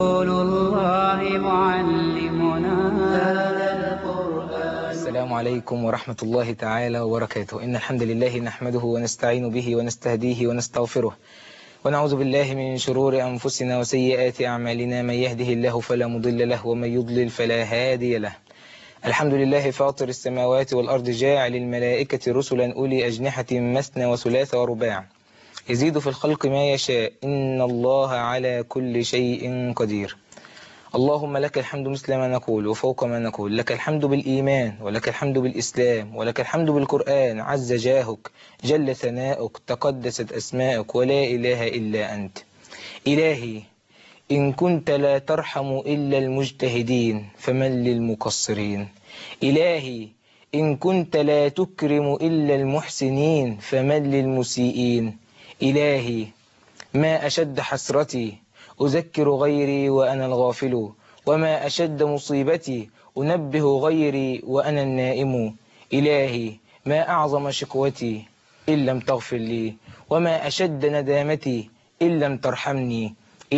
رسول الله معلمنا. السلام عليكم ورحمة الله تعالى وبركاته. إن الحمد لله نحمده ونستعين به ونستهديه ونستغفره، ونعوذ بالله من شرور أنفسنا وسيئات أعمالنا. من يهده الله فلا مضل له ومن يضلل فلا هادي له. الحمد لله فاطر السماوات والأرض، جاعل الملائكة رسلا أولي أجنحة مثنى وثلاث ورباع، يزيد في الخلق ما يشاء، إن الله على كل شيء قدير. اللهم لك الحمد مثل ما نقول وفوق ما نقول. لك الحمد بالإيمان، ولك الحمد بالإسلام، ولك الحمد بالقرآن. عز جاهك، جل ثناؤك، تقدست أسماؤك، ولا إله إلا أنت. إلهي إن كنت لا ترحم إلا المجتهدين فمن للمقصرين. إلهي إن كنت لا تكرم إلا المحسنين فمن للمسيئين. إلهي ما أشد حسرتي أذكر غيري وأنا الغافل، وما أشد مصيبتي أنبه غيري وأنا النائم. إلهي ما أعظم شكوتي إن لم تغفر لي، وما أشد ندامتي إن لم ترحمني.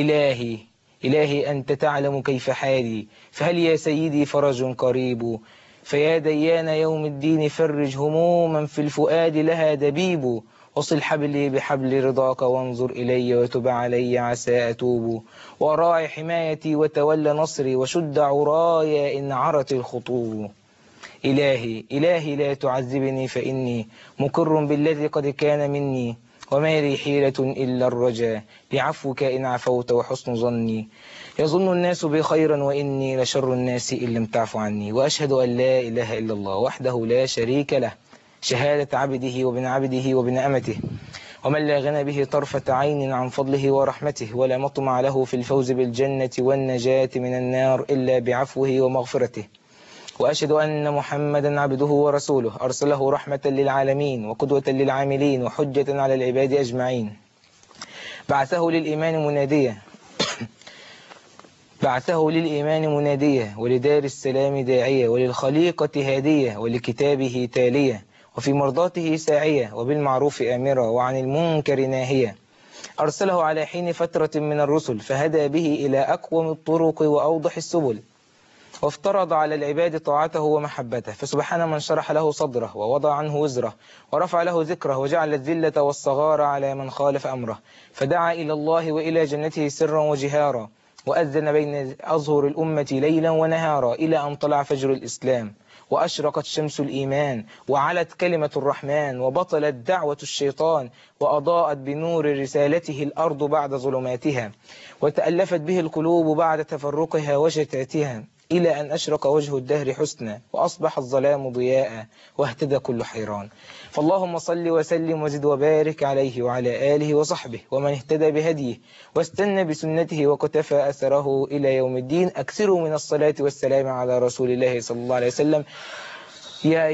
إلهي أنت تعلم كيف حالي، فهل يا سيدي فرج قريب؟ فيا ديان يوم الدين فرج هموما في الفؤاد لها دبيب. وصل حبلي بحبل رضاك وانظر إلي وتب علي عسى أتوب. وراعي حمايتي وتولى نصري وشد عراي إن عرت الخطوب. إلهي لا تعذبني فإني مقر بالذي قد كان مني، وما لي حيلة إلا الرجاء بعفوك إن عفوت وحسن ظني. يظن الناس بي خيرا وإني لشر الناس إن لم تعفو عني. وأشهد أن لا إله إلا الله وحده لا شريك له، شهادة عبده وابن عبده وابن أمته، ومن لا غنى به طرفة عين عن فضله ورحمته، ولا مطمع له في الفوز بالجنة والنجاة من النار إلا بعفوه ومغفرته. وأشهد أن محمدا عبده ورسوله، أرسله رحمة للعالمين وقدوة للعاملين وحجة على العباد أجمعين. بعثه للإيمان منادية ولدار السلام داعية، وللخليقة هادية، ولكتابه تالية، وفي مرضاته ساعية، وبالمعروف آمرة، وعن المنكر ناهية. أرسله على حين فترة من الرسل، فهدى به إلى أقوم الطرق وأوضح السبل، وافترض على العباد طاعته ومحبته. فسبحان من شرح له صدره ووضع عنه وزره ورفع له ذكره وجعل الذلة والصغار على من خالف أمره، فدعا إلى الله وإلى جنته سرا وجهارا، وأذن بين أظهر الأمة ليلا ونهارا، إلى أن طلع فجر الإسلام وأشرقت شمس الإيمان وعلت كلمة الرحمن وبطلت دعوة الشيطان، وأضاءت بنور رسالته الأرض بعد ظلماتها، وتألفت به القلوب بعد تفرقها وشتاتها، إلى أن أشرق وجه الدهر حسنا وأصبح الظلام ضياء واهتدى كل حيران. فاللهم صل وسلم وزد وبارك عليه وعلى آله وصحبه ومن اهتدى بهديه واستنى بسنته وقتفى أثره إلى يوم الدين. أكثروا من الصلاة والسلام على رسول الله صلى الله عليه وسلم. يا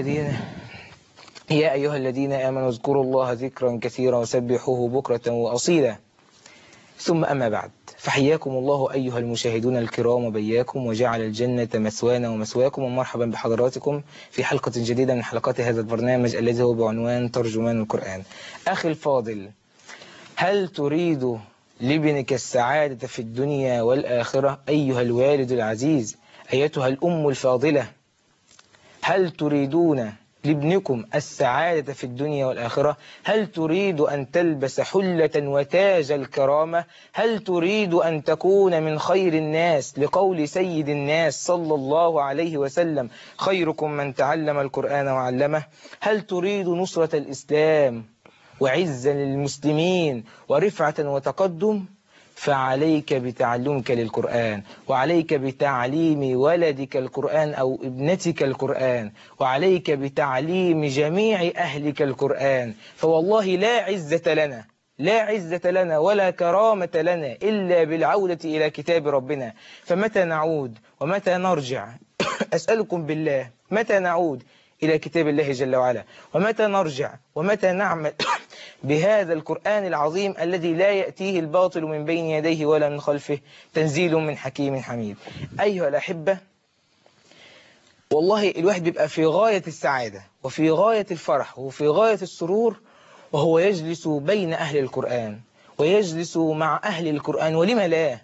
أيها الذين آمنوا اذكروا الله ذكرا كثيرا وسبحوه بكرة وأصيلا. ثم أما بعد، فحياكم الله أيها المشاهدون الكرام وبياكم، وجعل الجنة مثوانا ومثواكم، ومرحبا بحضراتكم في حلقة جديدة من حلقات هذا البرنامج الذي هو بعنوان ترجمان القرآن. أخي الفاضل، هل تريد لابنك السعادة في الدنيا والآخرة؟ أيها الوالد العزيز، أيتها الأم الفاضلة، هل تريدون لابنكم السعادة في الدنيا والآخرة؟ هل تريد أن تلبس حلة وتاج الكرامة؟ هل تريد أن تكون من خير الناس لقول سيد الناس صلى الله عليه وسلم: خيركم من تعلم القرآن وعلمه؟ هل تريد نصرة الإسلام وعزا للمسلمين ورفعة وتقدم؟ فعليك بتعلمك للقرآن، وعليك بتعليم ولدك القرآن أو ابنتك القرآن، وعليك بتعليم جميع أهلك القرآن. فوالله لا عزة لنا ولا كرامة لنا إلا بالعودة إلى كتاب ربنا. فمتى نعود ومتى نرجع؟ أسألكم بالله، متى نعود إلى كتاب الله جل وعلا؟ ومتى نرجع ومتى نعمل بهذا القرآن العظيم الذي لا يأتيه الباطل من بين يديه ولا من خلفه، تنزيل من حكيم حميد؟ أيها الأحبة، والله الواحد بيبقى في غاية السعادة وفي غاية الفرح وفي غاية السرور وهو يجلس بين أهل القرآن ويجلس مع أهل القرآن. ولم لا؟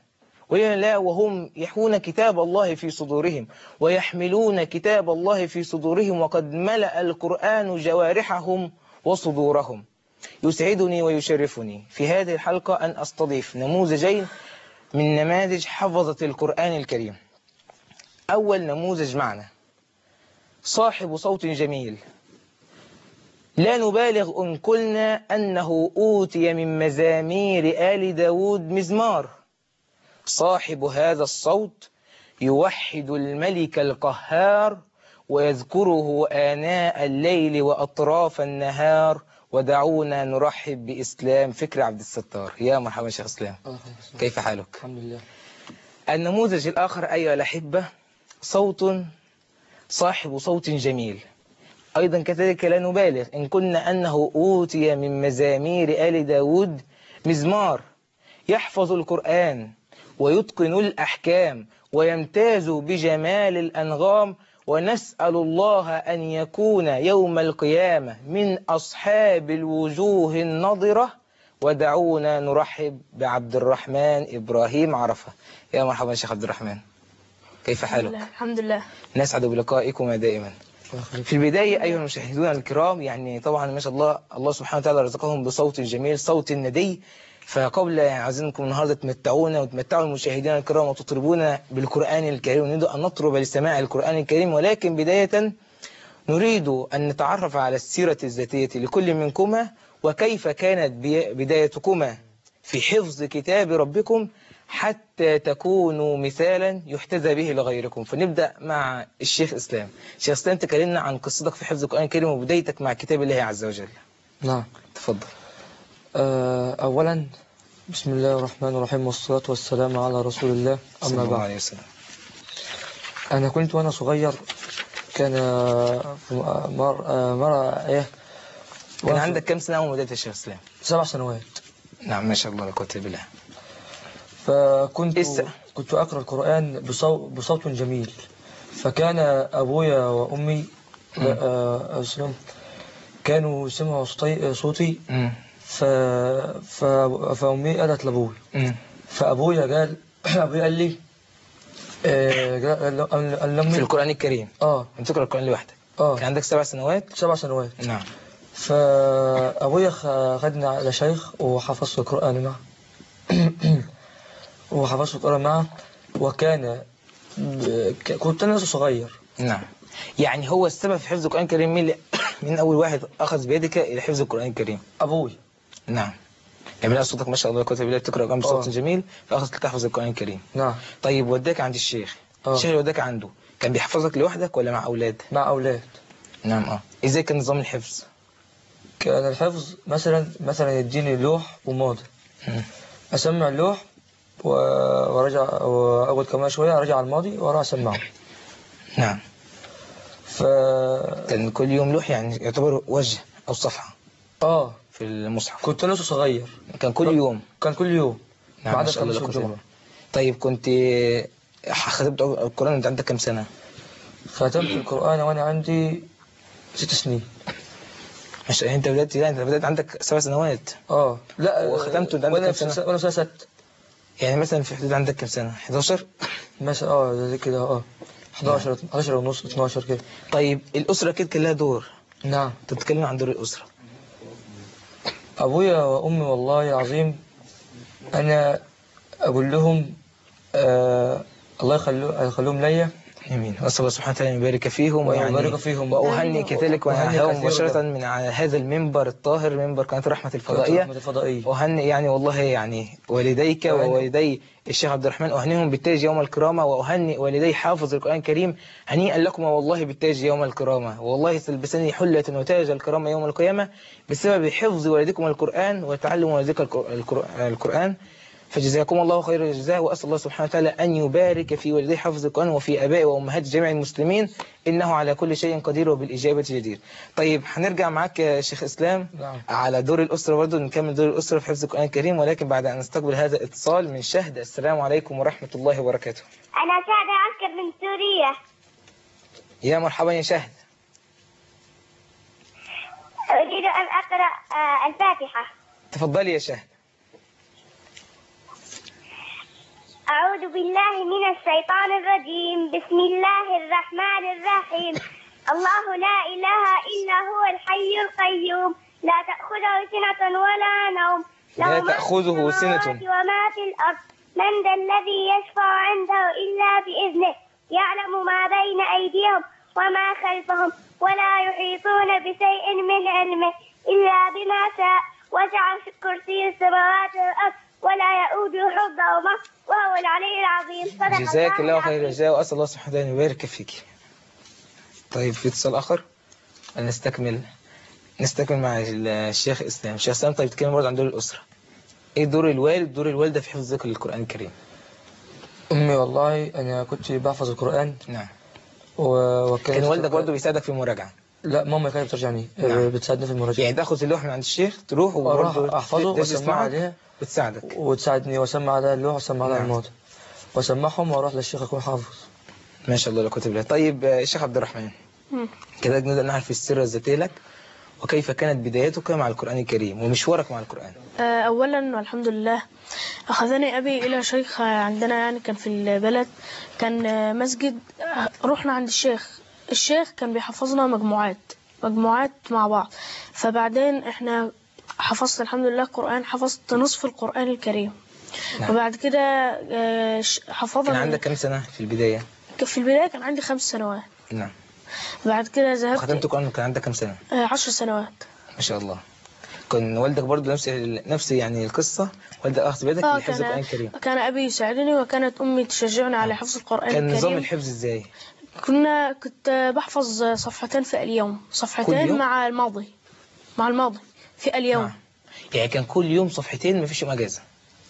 ولما لا وهم يحمون كتاب الله في صدورهم ويحملون كتاب الله في صدورهم وقد ملأ القرآن جوارحهم وصدورهم. يسعدني ويشرفني في هذه الحلقة أن أستضيف نموذجين من نماذج حفظة القرآن الكريم. أول نموذج معنا صاحب صوت جميل، لا نبالغ إن قلنا أنه أوتي من مزامير آل داود مزمار. صاحب هذا الصوت يوحد الملك القهار ويذكره آناء الليل وأطراف النهار. ودعونا نرحب بإسلام فكري عبد الستار. يا مرحبا شيخ إسلام، كيف حالك؟ الحمد لله. النموذج الآخر أيها الأحبة صاحب صوت جميل، أيضا كذلك لا نبالغ إن كنا أنه أوتي من مزامير آل داود مزمار. يحفظ القرآن ويتقن الأحكام ويمتاز بجمال الأنغام، ونسأل الله أن يكون يوم القيامة من أصحاب الوجوه النضرة. ودعونا نرحب بعبد الرحمن إبراهيم عرفة. يا مرحبا شيخ عبد الرحمن، كيف حالك؟ الحمد لله. نسعد بلقائكم دائما. في البداية أيها المشاهدون الكرام، يعني طبعا ما شاء الله الله سبحانه وتعالى رزقهم بصوت جميل، صوت ندي. فقبل عايزينكم النهارده تمتعونا وتمتعوا المشاهدين الكرام وتطربونا بالقرآن الكريم، ونريد أن نطرب لسماع القرآن الكريم. ولكن بداية نريد أن نتعرف على السيرة الذاتية لكل منكما، وكيف كانت بدايتكما في حفظ كتاب ربكم حتى تكونوا مثالا يحتذى به لغيركم. فنبدأ مع الشيخ إسلام. شيخ إسلام، تكلمنا عن قصتك في حفظ القرآن الكريم وبدايتك مع كتاب الله عز وجل. نعم، تفضل. أولا بسم الله الرحمن الرحيم والصلاة والسلام على رسول الله. أما بعد، أنا كنت وأنا صغير كان مرة كان عندك كم سنة أول ما بدأت يا شيخ إسلام؟ 7 سنوات. نعم، ما شاء الله لا قوة إلا بالله. كنت أقرأ القرآن بصوت جميل. فكان أبويا وأمي كانوا سمعوا صوتي. فأمي قالت لأبوي. فأبويا قال لي في القرآن الكريم. أنت تقرأ القرآن لوحدك. كان عندك 7 سنوات. 7 سنوات. نعم. فأبويا خدنا على شيخ وحفظت القرآن معه. وحفظت القرآن معه. كنت أنا صغير. نعم. يعني هو السبب في حفظ القرآن الكريم من أول واحد أخذ بيدك إلى حفظ القرآن الكريم؟ أبوي. نعم. يعني من صوتك ما شاء الله كنت بدأت تقرأ القرآن بصوت جميل فأخذت تحفظ القرآن الكريم. نعم. طيب وداك عند الشيخ. الشيخ اللي وداك عنده كان بيحفظك لوحدك ولا مع أولاد؟ مع أولاد. نعم. إزاي كان نظام الحفظ؟ كان الحفظ مثلا يديني لوح وماضي. أسمع اللوح ورجع، وأول كمان شوية أرجع على الماضي وأروح أسمعه. نعم. كان كل يوم لوح، يعني يعتبر وجه أو صفحة في المصحف. كنت لسه صغير. كان كل يوم. نعم، بعد الخميس والجمعة. طيب كنت ختمت القرآن وأنت عندك كم سنة؟ ختمت القرآن وأنا عندي 6 سنين. مش أنت بدأت عندك 7 سنوات. لا، وختمت وأنت عندك كم سنة؟ وأنا سنة 6. يعني مثلا في حدود عندك كم سنة؟ 11 مثلا. زي كده 11 ونص 12 كده. طيب الأسرة كده كان لها دور. نعم. تتكلم عن دور الأسرة. أبويا وأمي والله العظيم أنا أقول لهم الله يخليهم ليا. امين. واسال الله سبحانه وتعالى يبارك فيهم ويبارك فيهم. واهني كذلك واهنيهم مباشره من على هذا المنبر الطاهر، منبر قناه رحمه الفضائيه. اهني يعني والله يعني والديك ووالدي الشيخ عبد الرحمن، اهنيهم بالتاج يوم الكرامه، واهني والدي حافظ القران الكريم هنيئا لكما والله بالتاج يوم الكرامه، والله تلبسني حله وتاج الكرامه يوم القيامه بسبب حفظ والدكم القران وتعلم والدك القران. فجزاكم الله خير الجزاء، وأسأل الله سبحانه وتعالى أن يبارك في والدي حفظ القرآن وفي آباء وأمهات جميع المسلمين، إنه على كل شيء قدير وبالإجابة جدير. طيب هنرجع معاك يا شيخ إسلام. نعم. على دور الأسرة برضه، نكمل دور الأسرة في حفظ القرآن الكريم، ولكن بعد أن نستقبل هذا الاتصال من شهد. السلام عليكم ورحمة الله وبركاته. أنا شهد عنكر من سوريا. يا مرحبا يا شهد. أريد أن أقرأ الفاتحة. تفضلي يا شهد. أعوذ بالله من الشيطان الرجيم. بسم الله الرحمن الرحيم. الله لا إله إلا هو الحي القيوم لا تأخذه سنة ولا نوم له لا ما في تأخذه السماوات سنة. وما في الأرض من ذا الذي يشفع عنده إلا بإذنه يعلم ما بين أيديهم وما خلفهم ولا يحيطون بشيء من علمه إلا بما شاء وسع كرسي السماوات والأرض ولا يؤوده حفظهما وهو العلي العظيم. صدق جزاك الله خير العظيم. الجزاء، وأسأل الله سبحانه وتعالى أن يبارك فيك. طيب في اتصال آخر؟ نستكمل مع الشيخ إسلام. الشيخ إسلام، طيب تتكلم برضه عن دور الأسرة. إيه دور الوالد دور الوالدة في حفظ ذكر القرآن الكريم؟ أمي والله أنا كنت بحفظ القرآن نعم. وكان كان والدك برضه بيساعدك في المراجعة؟ لا، ماما كانت بترجعني نعم. بتساعدني في المراجعة. يعني تاخذ اللوح من عند الشيخ تروح وأروح وبرضه أحفظه وأسمع عليها وتساعدك. وتساعدني وأسمع على اللوح وأسمع على نعم. الماضي وأسمعهم وأروح للشيخ أكون حافظ. ما شاء الله لا قوة إلا بالله. طيب الشيخ عبد الرحمن، كده نبدأ نعرف السيرة الذاتية لك وكيف كانت بدايتك مع القرآن الكريم ومشوارك مع القرآن. أولا والحمد لله أخذني أبي إلى شيخ عندنا، يعني كان في البلد، كان مسجد. رحنا عند الشيخ كان بيحفظنا مجموعات مع بعض. فبعدين إحنا حفظت الحمد لله القرآن، حفظت نصف القرآن الكريم. نعم. وبعد كده حفظنا. كان عندك كم سنة في البداية؟ في البداية كان عندي 5 سنوات. نعم. بعد كده ذهبت. ختمت القرآن كان عندك كم سنة؟ 10 سنوات. ما شاء الله. كان والدك برضه نفس يعني القصة، والدك أخذ بيدك لحفظ القرآن الكريم؟ كان أبي يساعدني وكانت أمي تشجعني على حفظ القرآن كان الكريم. نظام الحفظ إزاي؟ كنت بحفظ صفحتين في اليوم، كل صفحتين يوم؟ مع الماضي في اليوم. نعم. يعني كان كل يوم صفحتين، مفيش يوم أجازة؟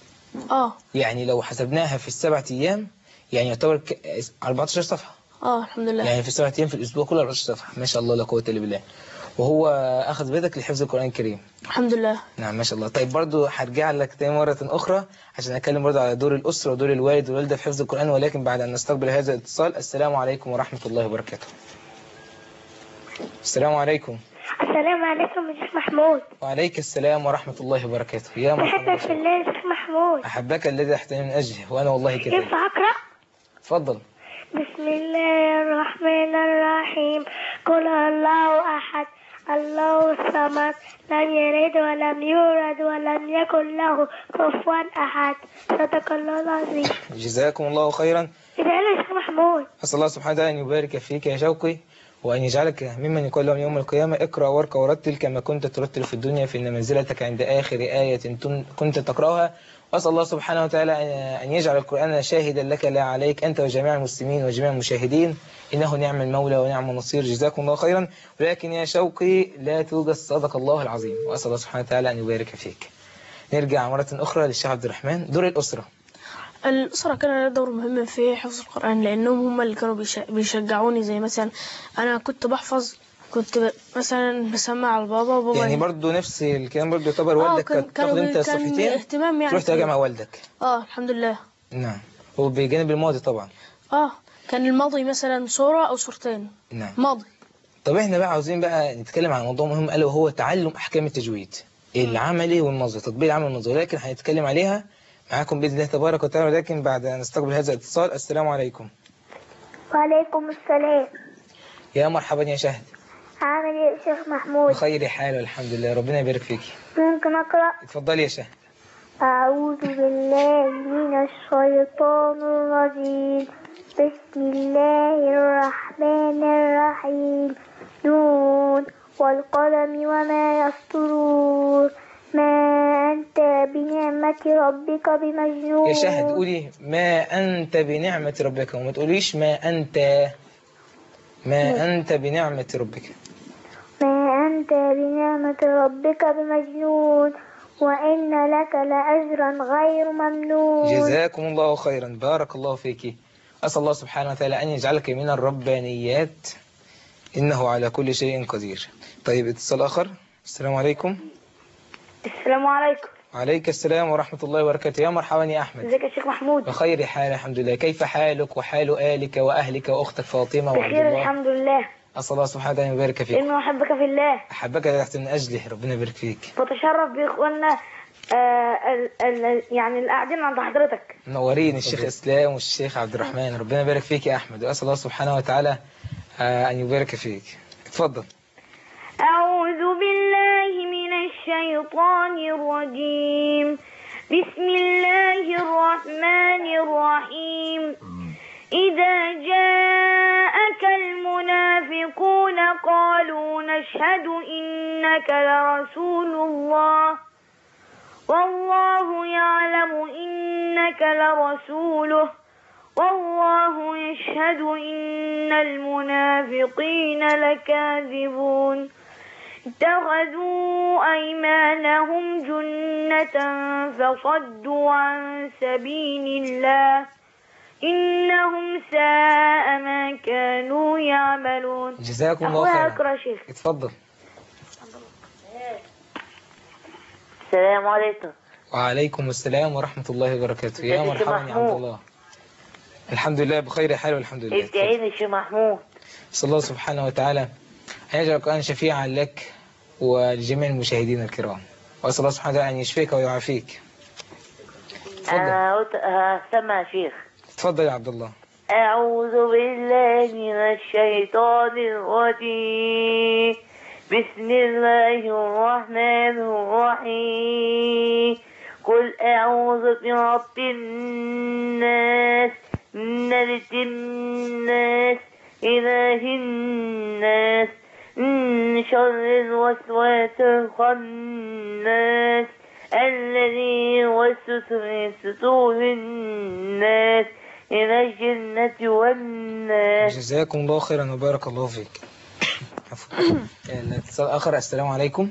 يعني لو حسبناها في ال7 أيام يعني يعتبر 14 صفحة. الحمد لله. يعني في 7 أيام في الأسبوع كله 14 صفحة. ما شاء الله لا قوة إلا بالله. وهو أخذ بيدك لحفظ القرآن الكريم؟ الحمد لله. نعم ما شاء الله. طيب برضو هرجع لك تاني مرة أخرى عشان أتكلم برضو على دور الأسرة ودور الوالد والوالدة في حفظ القرآن، ولكن بعد أن نستقبل هذا الاتصال. السلام عليكم ورحمة الله وبركاته. السلام عليكم. السلام عليكم يا شيخ محمود. وعليك السلام ورحمة الله وبركاته. يا مرحبا. أحبك في الله يا شيخ محمود. أحبك الذي أحتمي من أجله، وأنا والله كده. كيف أقرأ؟ اتفضل. بسم الله الرحمن الرحيم. قل الله أحد الله الصمد لم يلد ولم يولد ولم يكن له كفوا أحد. صدق الله العظيم. جزاكم الله خيرا. إذا يا شيخ محمود. أسأل الله سبحانه وتعالى أن يبارك فيك يا شوقي، وأن يجعلك ممن يقول لهم يوم القيامة اقرأ وارقى ورتل كما كنت ترتل في الدنيا، فإن منزلتك عند آخر آية كنت تقرأها. وأسأل الله سبحانه وتعالى أن يجعل القرآن شاهدا لك لا عليك أنت وجميع المسلمين وجميع المشاهدين، إنه نعم المولى ونعم النصير. جزاكم الله خيرا. ولكن يا شوقي لا توجد، صدق الله العظيم. وأسأل الله سبحانه وتعالى أن يبارك فيك. نرجع مرة أخرى للشيخ عبد الرحمن. دور الأسرة. الأسرة كان لها دور مهم في حفظ القرآن، لأنهم هم اللي كانوا بيشجعوني. زي مثلا أنا كنت بحفظ، كنت مثلا بسمع على بابا وبابا. يعني برضو نفس الكلام، برضو يعتبر والدك تاخد انت الصفحتين اهتمام يعني، تروح تراجع مع والدك. الحمد لله. نعم. هو بجانب الماضي طبعا. كان الماضي مثلا صورة أو صورتين. نعم. ماضي. طب احنا بقى عاوزين بقى نتكلم عن موضوع مهم ألا وهو تعلم أحكام التجويد العملي والنظري، تطبيق العمل والنظري، لكن هنتكلم عليها معاكم بإذن الله تبارك وتعالى، ولكن بعد أن نستقبل هذا الاتصال. السلام عليكم. وعليكم السلام. يا مرحبا يا شهد. عامل ايه يا شيخ محمود؟ بخير حال والحمد لله، ربنا يبارك فيك. ممكن أقرأ؟ اتفضلي يا شهد. أعوذ بالله من الشيطان الرجيم. بسم الله الرحمن الرحيم. نون والقلم وما يسطرون. ما أنت بنعمة ربك بمجنون. يا شهد قولي ما أنت بنعمة ربك، وما تقوليش ما أنت بنعمة ربك. ما أنت بنعمة ربك بمجنون وإن لك لأجرا غير ممنون. جزاكم الله خيرا، بارك الله فيك. أسأل الله سبحانه وتعالى أن يجعلك من الربانيات، إنه على كل شيء قدير. طيب اتصال آخر. السلام عليكم. السلام عليكم. وعليك السلام ورحمة الله وبركاته. يا مرحبا يا أحمد. ازيك يا شيخ محمود؟ بخير حال الحمد لله. كيف حالك وحال آلك وأهلك وأختك فاطمة وعبد بخير الله؟ الحمد لله. أسأل الله سبحانه وتعالى أن يبارك فيك. إنه أحبك في الله. أحبك تحت من أجله، ربنا يبارك فيك. بتشرف بإخواننا يعني اللي قاعدين عند حضرتك. منورين الشيخ اسلام والشيخ عبد الرحمن، ربنا يبارك فيك يا احمد، واسال الله سبحانه وتعالى ان يبارك فيك. اتفضل. أعوذ بالله من الشيطان الرجيم. بسم الله الرحمن الرحيم. إذا جاءك المنافقون قالوا نشهد إنك لرسول الله والله يعلم إنك لرسوله والله يشهد إن المنافقين لكاذبون. اتخذوا أيمانهم جنة فصدوا عن سبيل الله إنهم ساء ما كانوا يعملون. جزاكم الله خيرا. أقرأ شيخ. اتفضل. السلام عليكم. وعليكم السلام ورحمة الله وبركاته. يا مرحبا يا عبد الله. الحمد لله بخير حال والحمد لله. ادعيني شيخ محمود. صلى الله سبحانه وتعالى أن يجعل القرآن شفيعا لك ولجميع المشاهدين الكرام، وأسأل الله سبحانه وتعالى أن يشفيك ويعافيك. أنا سمع شيخ. تفضل يا عبد الله. أعوذ بالله من الشيطان الرجيم. بسم الله الرحمن الرحيم. قل أعوذ برب الناس ملك الناس إله الناس من شر الوسواس الخناس الذي يوسوس في صدور الناس من الجنة والناس. جزاكم الله خيرا وبارك الله فيك. الاتصال آخر. السلام عليكم.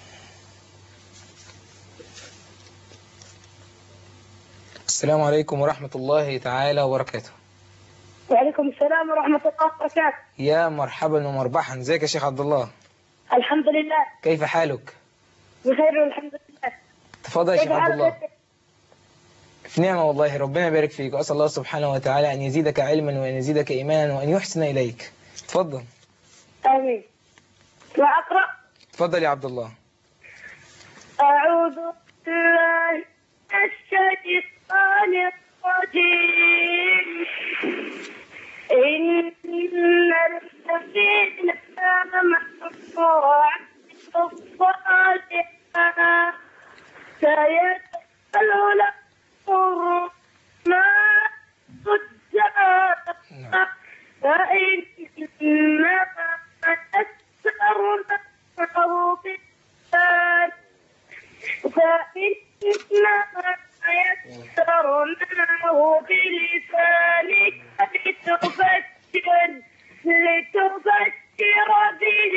السلام عليكم ورحمة الله تعالى وبركاته. وعليكم السلام ورحمة الله وبركاته. يا مرحبا ومربحا. ازيك يا شيخ عبد الله؟ الحمد لله. كيف حالك؟ بخير والحمد لله. تفضل يا شيخ عبد الله. في نعمة والله، ربنا يبارك فيك، وأسأل الله سبحانه وتعالى أن يزيدك علما وأن يزيدك إيمانا وأن يحسن إليك. تفضل. آمين. وأقرأ. تفضل يا عبد الله. أعوذ بالله من الشيطان الرجيم. إن الذين آمنوا وعملوا الصالحات سيدخل لهم الرحمن سجدا فإنما يسرناه بلسانك لتبشر به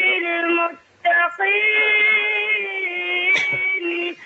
المتقين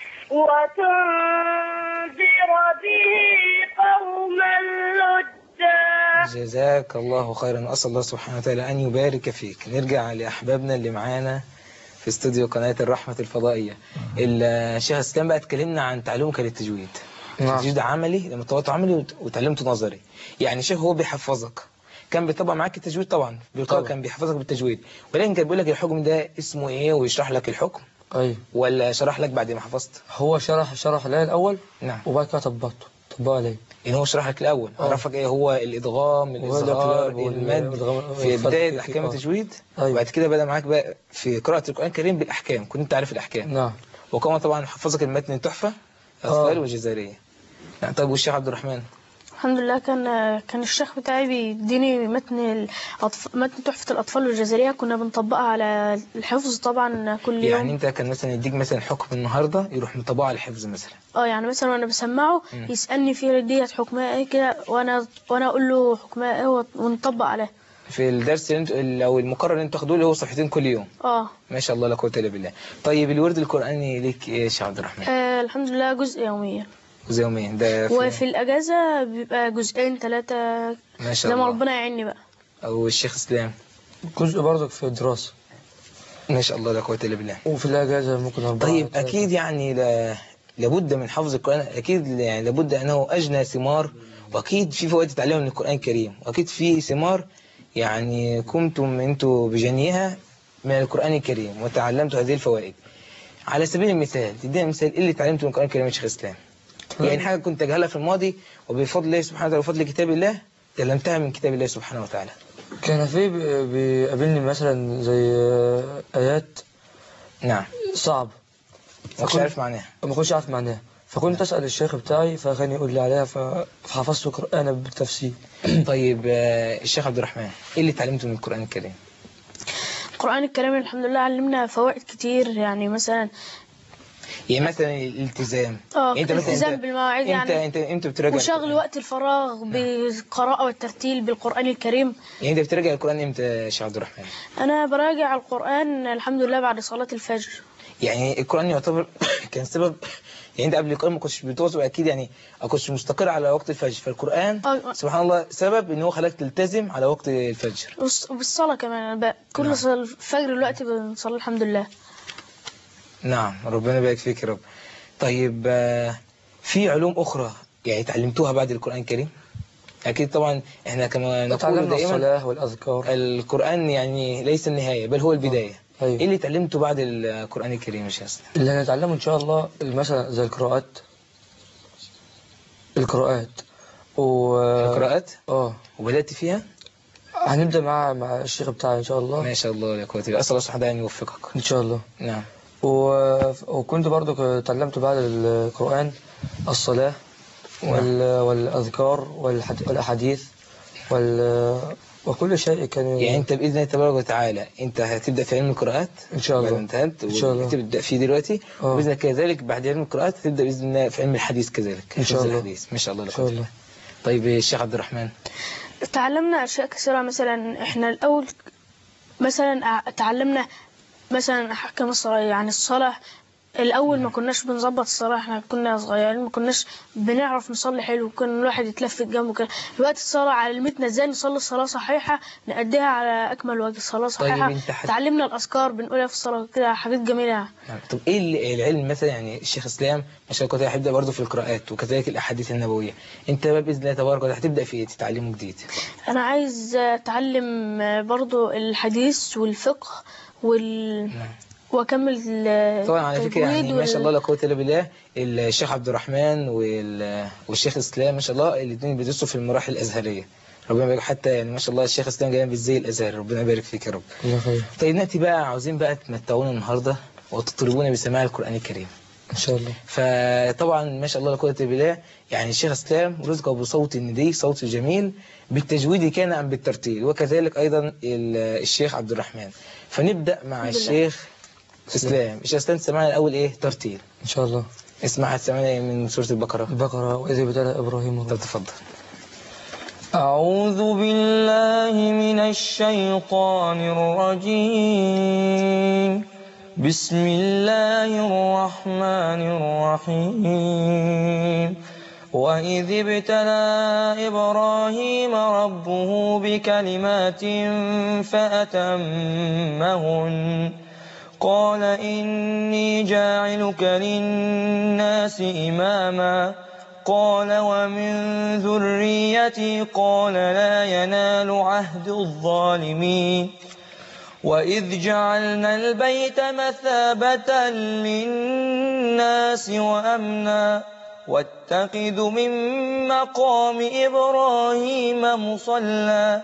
وتنذر به قوما لدا. جزاك الله خيرا، أسأل الله سبحانه وتعالى أن يبارك فيك. نرجع لأحبابنا اللي معانا في استوديو قناة الرحمة الفضائية. الشيخ اسلام بقى اتكلمنا عن تعلمك للتجويد. التجويد عملي، لما طلعته عملي وتعلمته نظري. يعني الشيخ هو بيحفظك، كان بيطبق معاك التجويد طبعا، كان بيحفظك بالتجويد، ولكن كان بيقول لك الحكم ده اسمه ايه ويشرح لك الحكم. ايوه. ولا شرح لك بعد ما حفظت؟ هو شرح لي الاول. نعم. وبعد كده طبقه عليه. يعني هو شرح لك الاول، عرفك ايه هو الادغام، الاظهار، المد في بدايه احكام التجويد. وبعد كده بدا معاك بقى في قراءه القران الكريم بالاحكام، كنت انت عارف الاحكام. نعم. وكمان طبعا حفظك المتن التحفه الاثقال والجزائريه. يعني طيب والشيخ عبد الرحمن؟ الحمد لله كان الشيخ بتاعي بيديني متن تحفة الأطفال والجزائرية، كنا بنطبقها على الحفظ طبعا كل يوم. يعني انت كان مثلا يديك مثلا حكم النهارده يروح مطبقه على الحفظ مثلا. يعني مثلا وانا بسمعه يسألني في ديت حكمها ايه كده، وانا اقول له حكمها ايه ونطبق عليها. في الدرس او المقرر اللي انتوا تاخدوه اللي هو صفحتين كل يوم. ما شاء الله لا قوه الا بالله. طيب الورد القراني ليك ايه يا شيخ عبد الرحمن؟ الحمد لله جزء يوميا. جزء يوميا ده وفي الأجازة بيبقى جزئين 3. ما شاء الله. زي ما ربنا يعيني بقى. أو الشيخ اسلام؟ جزء برضك في الدراسة. ما شاء الله لا قوة إلا بالله. وفي الأجازة ممكن 4. طيب أكيد يعني لابد من حفظ القرآن، أكيد يعني لابد أنه أجنى ثمار، وأكيد في فوائد تتعلمها من القرآن الكريم، وأكيد في ثمار يعني قمتم أنتم بجنيها من القرآن الكريم وتعلمتوا هذه الفوائد. على سبيل المثال تدينا مثال ايه اللي اتعلمته من القرآن الكريم يا شيخ اسلام؟ يعني حاجة كنت أجهلها في الماضي وبفضل الله سبحانه وتعالى وفضل كتاب الله تعلمتها من كتاب الله سبحانه وتعالى. كان في بيقابلني مثلا زي آيات نعم. صعب مش عارف معناها. ما كنتش عارف معناها، فكنت أسأل الشيخ بتاعي فكان يقول لي عليها فحفظت القرآن بالتفسير. طيب الشيخ عبد الرحمن ايه اللي اتعلمته من القرآن الكريم؟ القرآن الكريم الحمد لله علمنا فوائد كتير، يعني مثلا الالتزام. يعني انت الالتزام بالمواعيد، يعني انت بتراجع وشغل وقت الفراغ بالقراءة والترتيل بالقرآن الكريم. يعني انت بتراجع القرآن امتى يا شيخ عبد الرحمن؟ أنا براجع القرآن الحمد لله بعد صلاة الفجر. يعني القرآن يعتبر كان سبب، يعني انت قبل القرآن ما كنتش بتواظب اكيد، يعني ما كنتش مستقر على وقت الفجر، فالقرآن سبحان الله سبب ان هو خلاك تلتزم على وقت الفجر وبالصلاة كمان. كل الفجر الوقت بنصلي الحمد لله. نعم ربنا يبارك فيك يا رب. طيب في علوم أخرى يعني تعلمتوها بعد القرآن الكريم؟ أكيد طبعا احنا كما نقول دائما الصلاة والأذكار. القرآن يعني ليس النهاية بل هو البداية. أيوه. ايه اللي تعلمته بعد القرآن الكريم يا شيخ اسلام؟ اللي هنتعلمه إن شاء الله مثلا زي القراءات القراءات وبدأت فيها؟ هنبدأ مع الشيخ بتاعي إن شاء الله. ما شاء الله يا اخواتي، أسأل الله سبحانه وتعالى أن يوفقك إن شاء الله. نعم. وكنت برضو تعلمت بعد القرآن الصلاة والأذكار والأحاديث وكل شيء كان. يعني أنت بإذن الله تبارك وتعالى أنت هتبدأ في علم القراءات إن شاء الله. انتهت إن شاء الله هتبدأ فيه دلوقتي وبإذن الله كذلك بعد علم القراءات هتبدأ بإذن الله في علم الحديث كذلك. إن شاء الله. الحديث ما شاء الله. إن شاء الله. طيب الشيخ عبد الرحمن تعلمنا أشياء كثيرة. مثلا إحنا الأول مثلا تعلمنا مثلا أحكام الصلاة. يعني الصلاة الأول ما كناش بنظبط الصلاة، احنا كنا صغيرين ما كناش بنعرف نصلي حلو، كان الواحد يتلف جنبه كده. دلوقتي الصلاة علمتنا ازاي نصلي الصلاة صحيحة نأديها على أكمل وجه. الصلاة صحيحة. طيب تعلمنا الأذكار بنقولها في الصلاة كده، حاجات جميلة. طب ايه العلم مثلا؟ يعني الشيخ اسلام ما شاء الله هيبدأ برضه في القراءات وكذلك الأحاديث النبوية، انت بقى بإذن الله تبارك وتعالى هتبدأ في ايه تتعلمه جديد؟ أنا عايز أتعلم برضه الحديث والفقه واكمل طبعا على فكره يعني ما شاء الله لا قوه الا بالله. الشيخ عبد الرحمن والشيخ اسلام ما شاء الله الاثنين بيدرسوا في المراحل الازهريه. ربنا يبارك، حتى يعني ما شاء الله الشيخ اسلام جاي بالزي الازهر، ربنا يبارك فيك يا رب. طيب ناتي بقى، عاوزين بقى تمتعونا النهارده وتطلبونا بسماع القران الكريم ان شاء الله. فطبعا ما شاء الله لا قوه الا بالله، يعني الشيخ اسلام رزقه بصوت ندي، صوت جميل بالتجويد كان ام بالترتيل، وكذلك ايضا الشيخ عبد الرحمن. فنبدا مع الشيخ اسلام. الشيخ اسلام سمعنا الاول ايه ترتيل ان شاء الله. اسمع سمعنا من سوره البقره. واذ ابتلى ابراهيم. طب تفضل. اعوذ بالله من الشيطان الرجيم. بسم الله الرحمن الرحيم. وإذ ابتلى إبراهيم ربه بكلمات فأتمهن قال إني جاعلك للناس إماما قال ومن ذريتي قال لا ينال عهد الظالمين. وإذ جعلنا البيت مثابة للناس وأمنا واتخذوا من مقام إبراهيم مصلى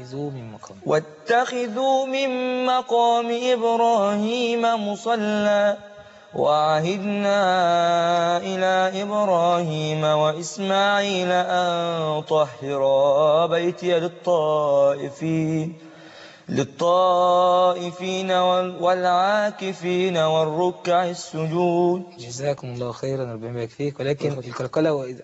وعهدنا إلى إبراهيم وإسماعيل أن طهرا بيتي للطائفين والعاكفين والركع السجود. جزاكم الله خيرا، ربنا يبارك فيك. ولكن القلقلة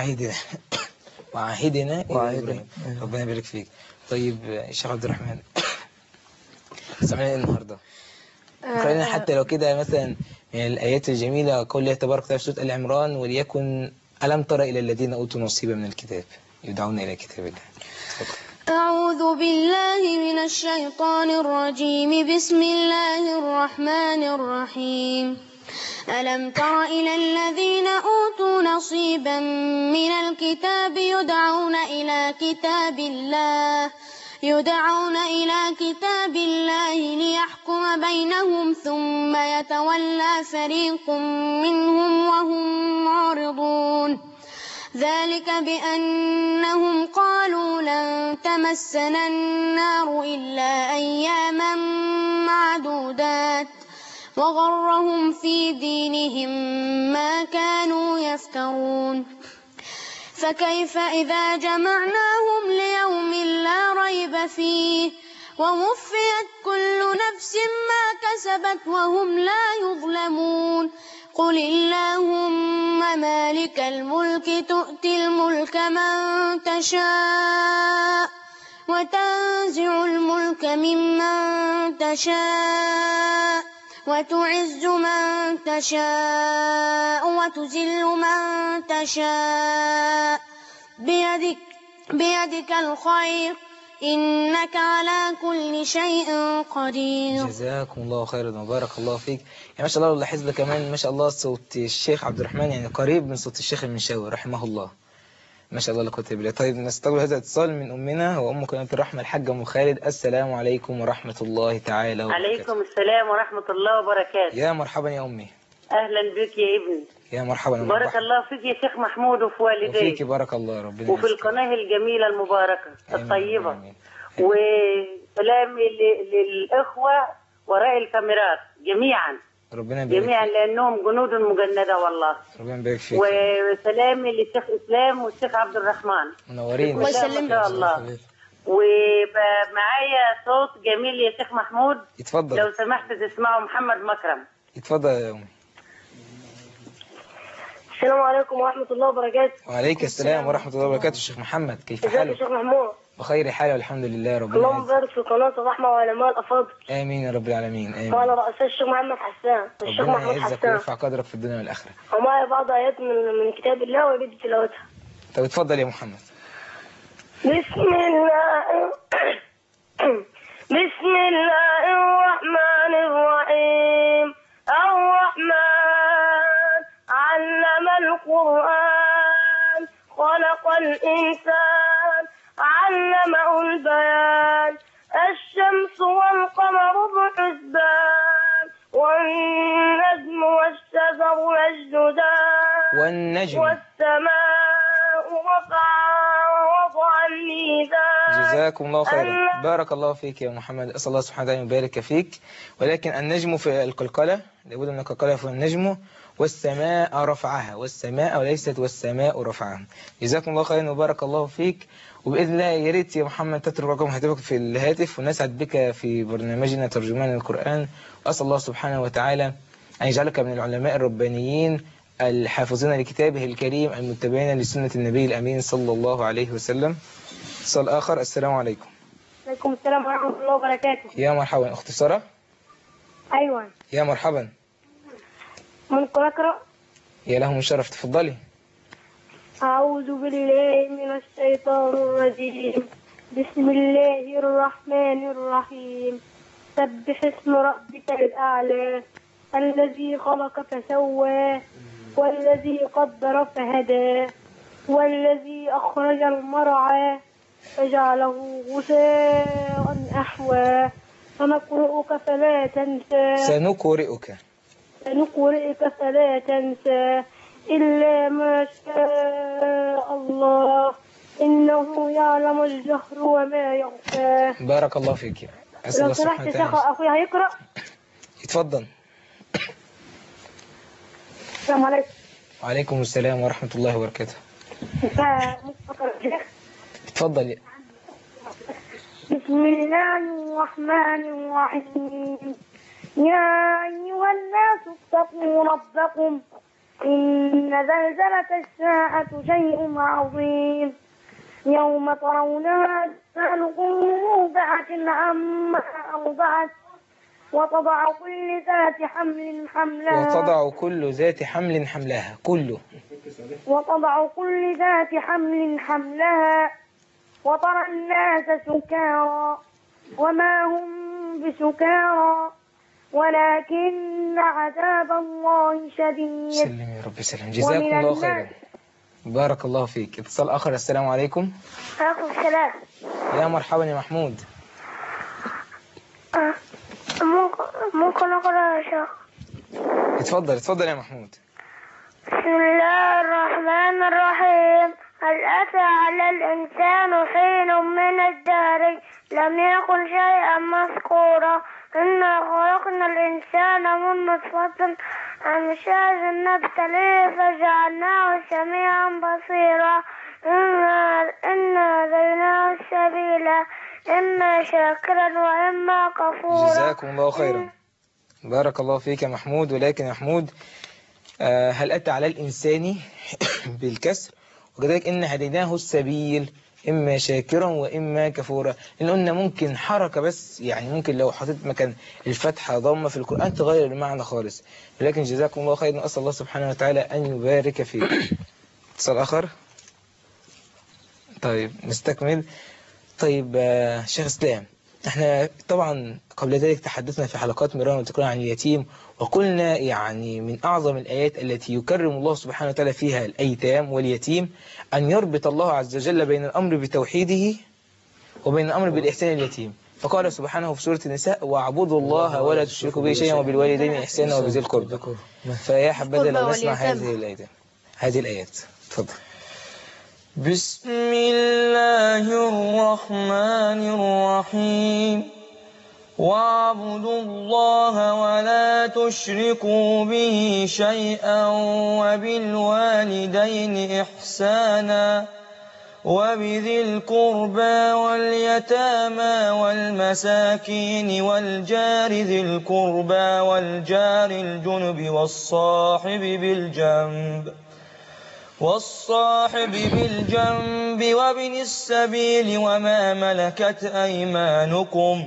وعهدنا إبراهيم، ربنا يبارك فيك. طيب الشيخ عبد الرحمن سمعنا النهارده قرأنا حتى لو كده مثلا من الآيات الجميلة قول الله تبارك وتعالى في سورة آل عمران وليكن ألم تر إلى الذين أوتوا نصيبا من الكتاب يدعون إلى كتاب الله. أعوذ بالله من الشيطان الرجيم. بسم الله الرحمن الرحيم. ألم تر إلى الذين أوتوا نصيبا من الكتاب يدعون إلى كتاب الله يدعون إلى كتاب الله ليحكم بينهم ثم يتولى فريق منهم وهم معرضون ذلك بأنهم قالوا لن تمسنا النار إلا أياما معدودات وغرهم في دينهم ما كانوا يفترون فكيف إذا جمعناهم ليوم لا ريب فيه ووفيت كل نفس ما كسبت وهم لا يظلمون قل اللهم مالك الملك تؤتي الملك من تشاء وتنزع الملك ممن تشاء وتعز من تشاء وتذل من تشاء بيدك الخير إنك على كل شيء قدير. جزاكم الله خيرا وبارك الله فيك. يعني ما شاء الله لاحظ لك كمان ما شاء الله صوت الشيخ عبد الرحمن يعني قريب من صوت الشيخ المنشاوي رحمه الله. ما شاء الله لا قوة الا بالله. طيب نستقبل هذا الاتصال من أمنا وأم قناة الرحمة الحاجة أم خالد. السلام عليكم ورحمة الله تعالى وبركاته. عليكم السلام ورحمة الله وبركاته. يا مرحبا يا أمي. أهلا بك يا ابني. يا مرحبا. بارك الله فيك يا شيخ محمود وفي والديك. وفيك بارك الله ربنا وفي القناة الجميلة المباركة الطيبة. آمين. وسلامي للإخوة وراء الكاميرات جميعا. ربنا يبارك جميعا لأنهم جنود مجندة والله. ربنا يبارك فيك. وسلامي للشيخ إسلام والشيخ عبد الرحمن. منورين ما شاء الله. ومعايا صوت جميل يا شيخ محمود. اتفضل. لو سمحت تسمعوا محمد مكرم. اتفضل يا أمي. السلام عليكم ورحمة الله وبركاته. وعليك السلام ورحمة الله وبركاته. الشيخ محمد كيف حالك؟ ازيك يا شيخ محمود؟ بخير حال والحمد لله رب اللهم العالمين. بارك في قناة الرحمة وعلماء الأفاضل. آمين يا رب العالمين. آمين. وعلى رأسه الشيخ محمد حسان والشيخ ربنا محمود يعزك حسان. ويرفع قدرك في الدنيا والآخرة. ومعي بعض آيات من كتاب الله ويريد تلاوتها. طب اتفضل يا محمد. بسم الله الرحمن الرحيم. الرحمن علم القرآن خلق الإنسان علمه البيان الشمس والقمر بحسبان والنجم والشجر يسجدان والنجم والسماء رفعها ووضع الميزان. جزاكم الله خيرا. بارك الله فيك يا محمد. أسأل الله سبحانه وتعالى يبارك فيك. ولكن النجم في القلقلة لابد من القلقلة في النجم والسماء رفعها والسماء وليست والسماء رفعها. جزاكم الله خيرا وبارك الله فيك. وبإذن الله يا ريت يا محمد تترك رقم هاتفك في الهاتف ونسعد بك في برنامجنا ترجمان القرآن. وأسأل الله سبحانه وتعالى أن يجعلك من العلماء الربانيين الحافظين لكتابه الكريم المتبعين لسنة النبي الأمين صلى الله عليه وسلم. اتصال آخر. السلام عليكم. عليكم السلام ورحمة الله وبركاته. يا مرحبا أخت سارة. أيوة. يا مرحبا. ممكن أقرأ؟ يا له من شرف. تفضلي. أعوذ بالله من الشيطان الرجيم. بسم الله الرحمن الرحيم. سبح اسم ربك الأعلى الذي خلق فسوى والذي قدر فهدى والذي أخرج المرعى فجعله غثاء أحوى سنقرئك فلا تنسى. سنقرئك فلا تنسى إلا ما شاء الله إنه يعلم الجهر وما يخفى. بارك الله فيك. لو سمحت يا شيخ أخوي هيقرأ. اتفضل. السلام عليكم. وعليكم السلام ورحمة الله وبركاته. اتفضل. بسم الله الرحمن الرحيم. يا أيها الناس اتقوا ربكم إن زلزلة الساعة شيء عظيم يوم ترونها تذهل كل مرضعة عما أرضعت وتضع كل ذات حمل حملها وترى الناس سكارى وما هم بسكارى ولكن عذاب الله شديد. سلم يا رب سلم. جزاكم الله خيرا. بارك الله فيك. اتصال آخر. السلام عليكم. عليكم السلام. يا مرحبا يا محمود. ممكن أقرأ يا شيخ؟ اتفضل يا محمود. بسم الله الرحمن الرحيم. هل أتى على الإنسان حين من الدهر لم يكن شيئا مذكورا إنا خلقنا الإنسان من نطفة أمشاج نبتليه فجعلناه سميعا بصيرا إنا هديناه السبيل إما شاكرا وإما كفورا. جزاكم الله خيرا. بارك الله فيك يا محمود. ولكن يا محمود هل أتى على الإنسان بالكسر، وكذلك إن هديناه السبيل إما شاكرا وإما كفورا. لأن قلنا ممكن حركة بس، يعني ممكن لو حطيت مكان الفتحة ضمة في القرآن تغير المعنى خالص. ولكن جزاكم الله خيرا. أسأل الله سبحانه وتعالى أن يبارك فيك. اتصال آخر. طيب نستكمل. طيب شيخ إسلام، احنا طبعا قبل ذلك تحدثنا في حلقات مرارا وتكرارا عن اليتيم، وقلنا يعني من أعظم الآيات التي يكرم الله سبحانه وتعالى فيها الأيتام واليتيم أن يربط الله عز وجل بين الأمر بتوحيده وبين الأمر بالإحسان اليتيم. فقال سبحانه في سورة النساء: واعبدوا الله ولا تشركوا به شيئا وبالوالدين إحسانا وبذي القربى. فيا حبذا لو نسمع هذه الآيات. تفضل. بسم الله الرحمن الرحيم. واعبدوا الله ولا تشركوا به شيئا وبالوالدين إحسانا وبذي القربى واليتامى والمساكين والجار ذي القربى والجار الجنب والصاحب بالجنب وابن السبيل وما ملكت أيمانكم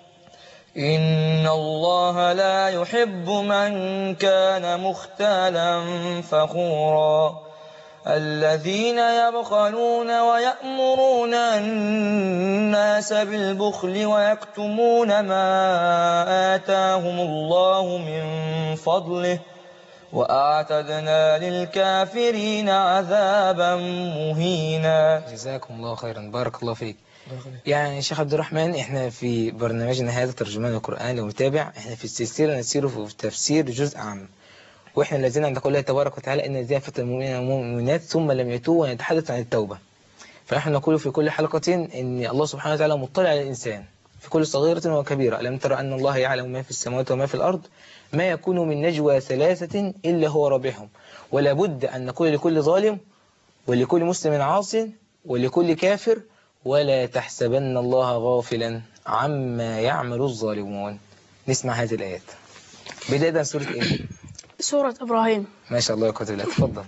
إن الله لا يحب من كان مختالا فخورا الذين يبخلون ويأمرون الناس بالبخل ويكتمون ما آتاهم الله من فضله وأعتدنا للكافرين عذابا مهينا. جزاكم الله خيرا. بارك الله فيك. يعني شيخ عبد الرحمن، احنا في برنامجنا هذا ترجمان القرآن، لو متابع احنا في السلسلة نسير في تفسير جزء عام، واحنا الذين عند قول الله تبارك وتعالى ان الذين فتنوا المؤمنين والمؤمنات ثم لم يتوبوا ونتحدث عن التوبة. فنحن نقول في كل حلقة ان الله سبحانه وتعالى مطلع على الإنسان في كل صغيرة وكبيرة. ألم ترى أن الله يعلم ما في السماوات وما في الأرض ما يكون من نجوى ثلاثة إلا هو رابعهم ولا بد أن نقول لكل ظالم ولكل مسلم عاص ولكل كافر ولا تحسبن الله غافلا عما يعمل الظالمون. نسمع هذه الآيات. بداية سورة إيه؟ سورة إبراهيم. ما شاء الله يا قدر الله. تفضل.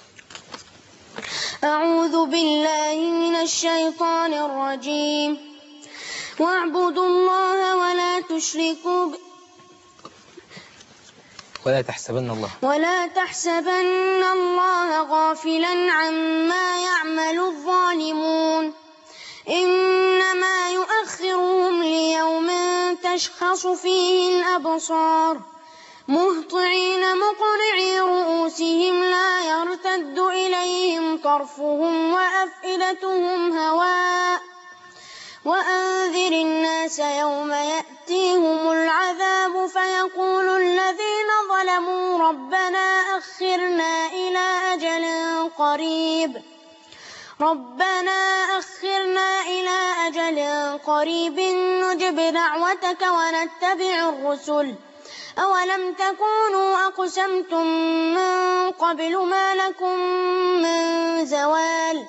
أعوذ بالله من الشيطان الرجيم. واعبدوا الله ولا تشركوا ولا تحسبن الله غافلا عما يعمل الظالمون إنما يؤخرهم ليوم تشخص فيه الأبصار مهطعين مقنعي رؤوسهم لا يرتد إليهم طرفهم وأفئدتهم هواء وأنذر الناس يوم يأتيهم العذاب فيقول الذين ظلموا ربنا أخرنا إلى أجل قريب نجب دعوتك ونتبع الرسل أولم تكونوا أقسمتم من قبل ما لكم من زوال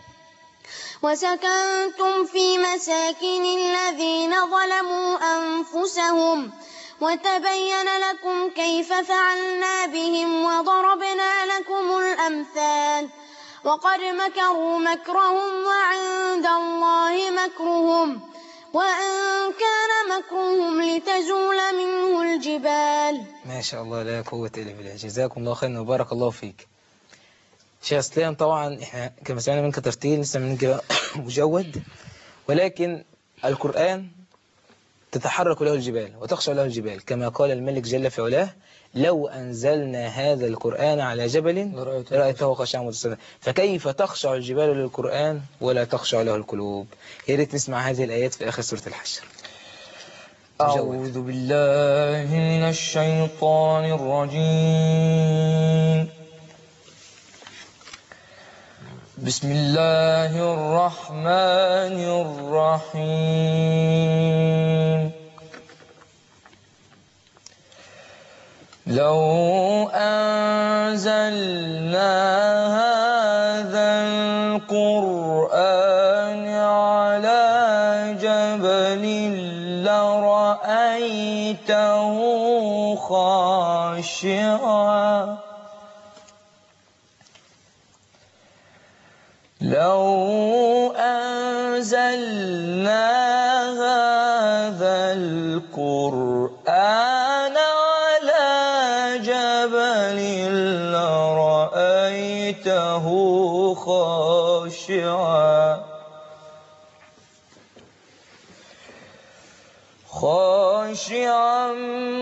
وسكنتم في مساكن الذين ظلموا أنفسهم وتبين لكم كيف فعلنا بهم وضربنا لكم الأمثال وقد مكروا مكرهم وعند الله مكرهم وإن كان مكرهم لتزول منه الجبال. ما شاء الله لا قوة إلا بالله. جزاكم الله خيرا وبارك الله فيك. شيخ اسلام، طبعا احنا كما سمعنا منك ترتيل لسه منك مجود، ولكن القرآن تتحرك له الجبال وتخشع له الجبال، كما قال الملك جل في علاه: لو أنزلنا هذا القرآن على جبل لرأيته خاشعا متصدعا. فكيف تخشع الجبال للقرآن ولا تخشع له القلوب؟ يا ريت نسمع هذه الآيات في آخر سورة الحشر. أعوذ بالله من الشيطان الرجيم. بسم الله الرحمن الرحيم. لو أنزلنا هذا القرآن على جبل لرأيته خاشعا لو أنزلنا هذا القرآن على جبل لرأيته خاشعا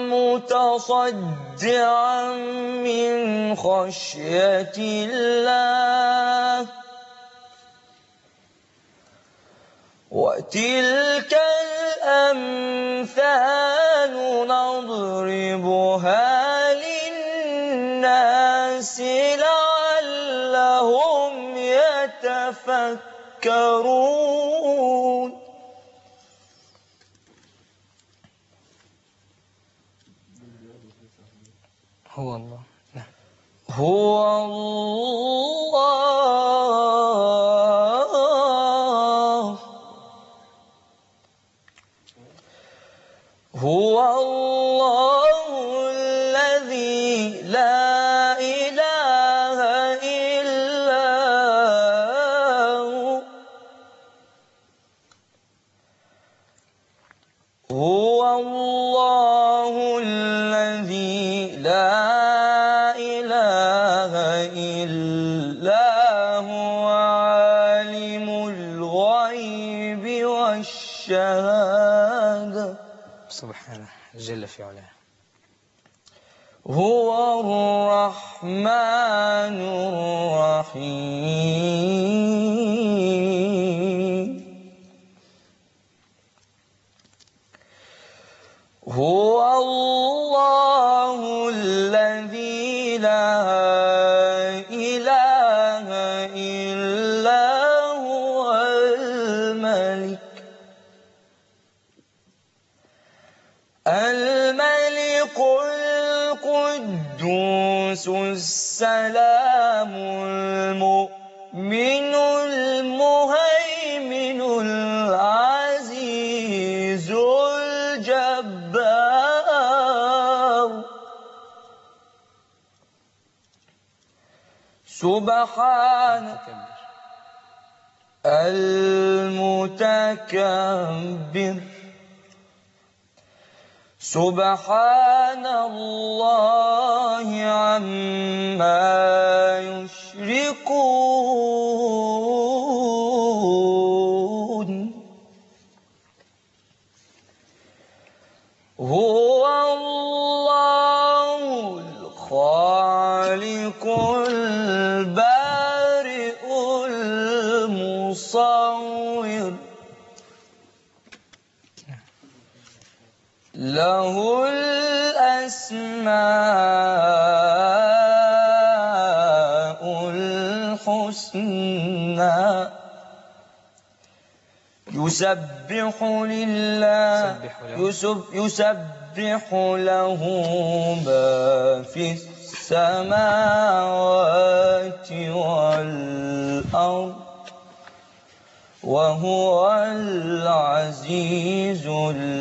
متصدعا من خشية الله. وتلك الأمثال نضربها للناس لعلهم يتفكرون. هو الله. هو الله هو الله الذي لا إله إلا هو. هو الله الذي لا إله إلا هو عالم الغيب والشهادة سبحانه جل في علاه. هو الرحمن الرحيم. هو الله الذي لا إله إلا هو الملك القدوس السلام المؤمن المهيمن العزيز الجبار. سبحانك المتكبر. سبحان الله عما يشركون. هو الله الخالق البارئ المصور. له الأسماء الحسنى. يسبح له ما في السماوات والأرض وهو العزيز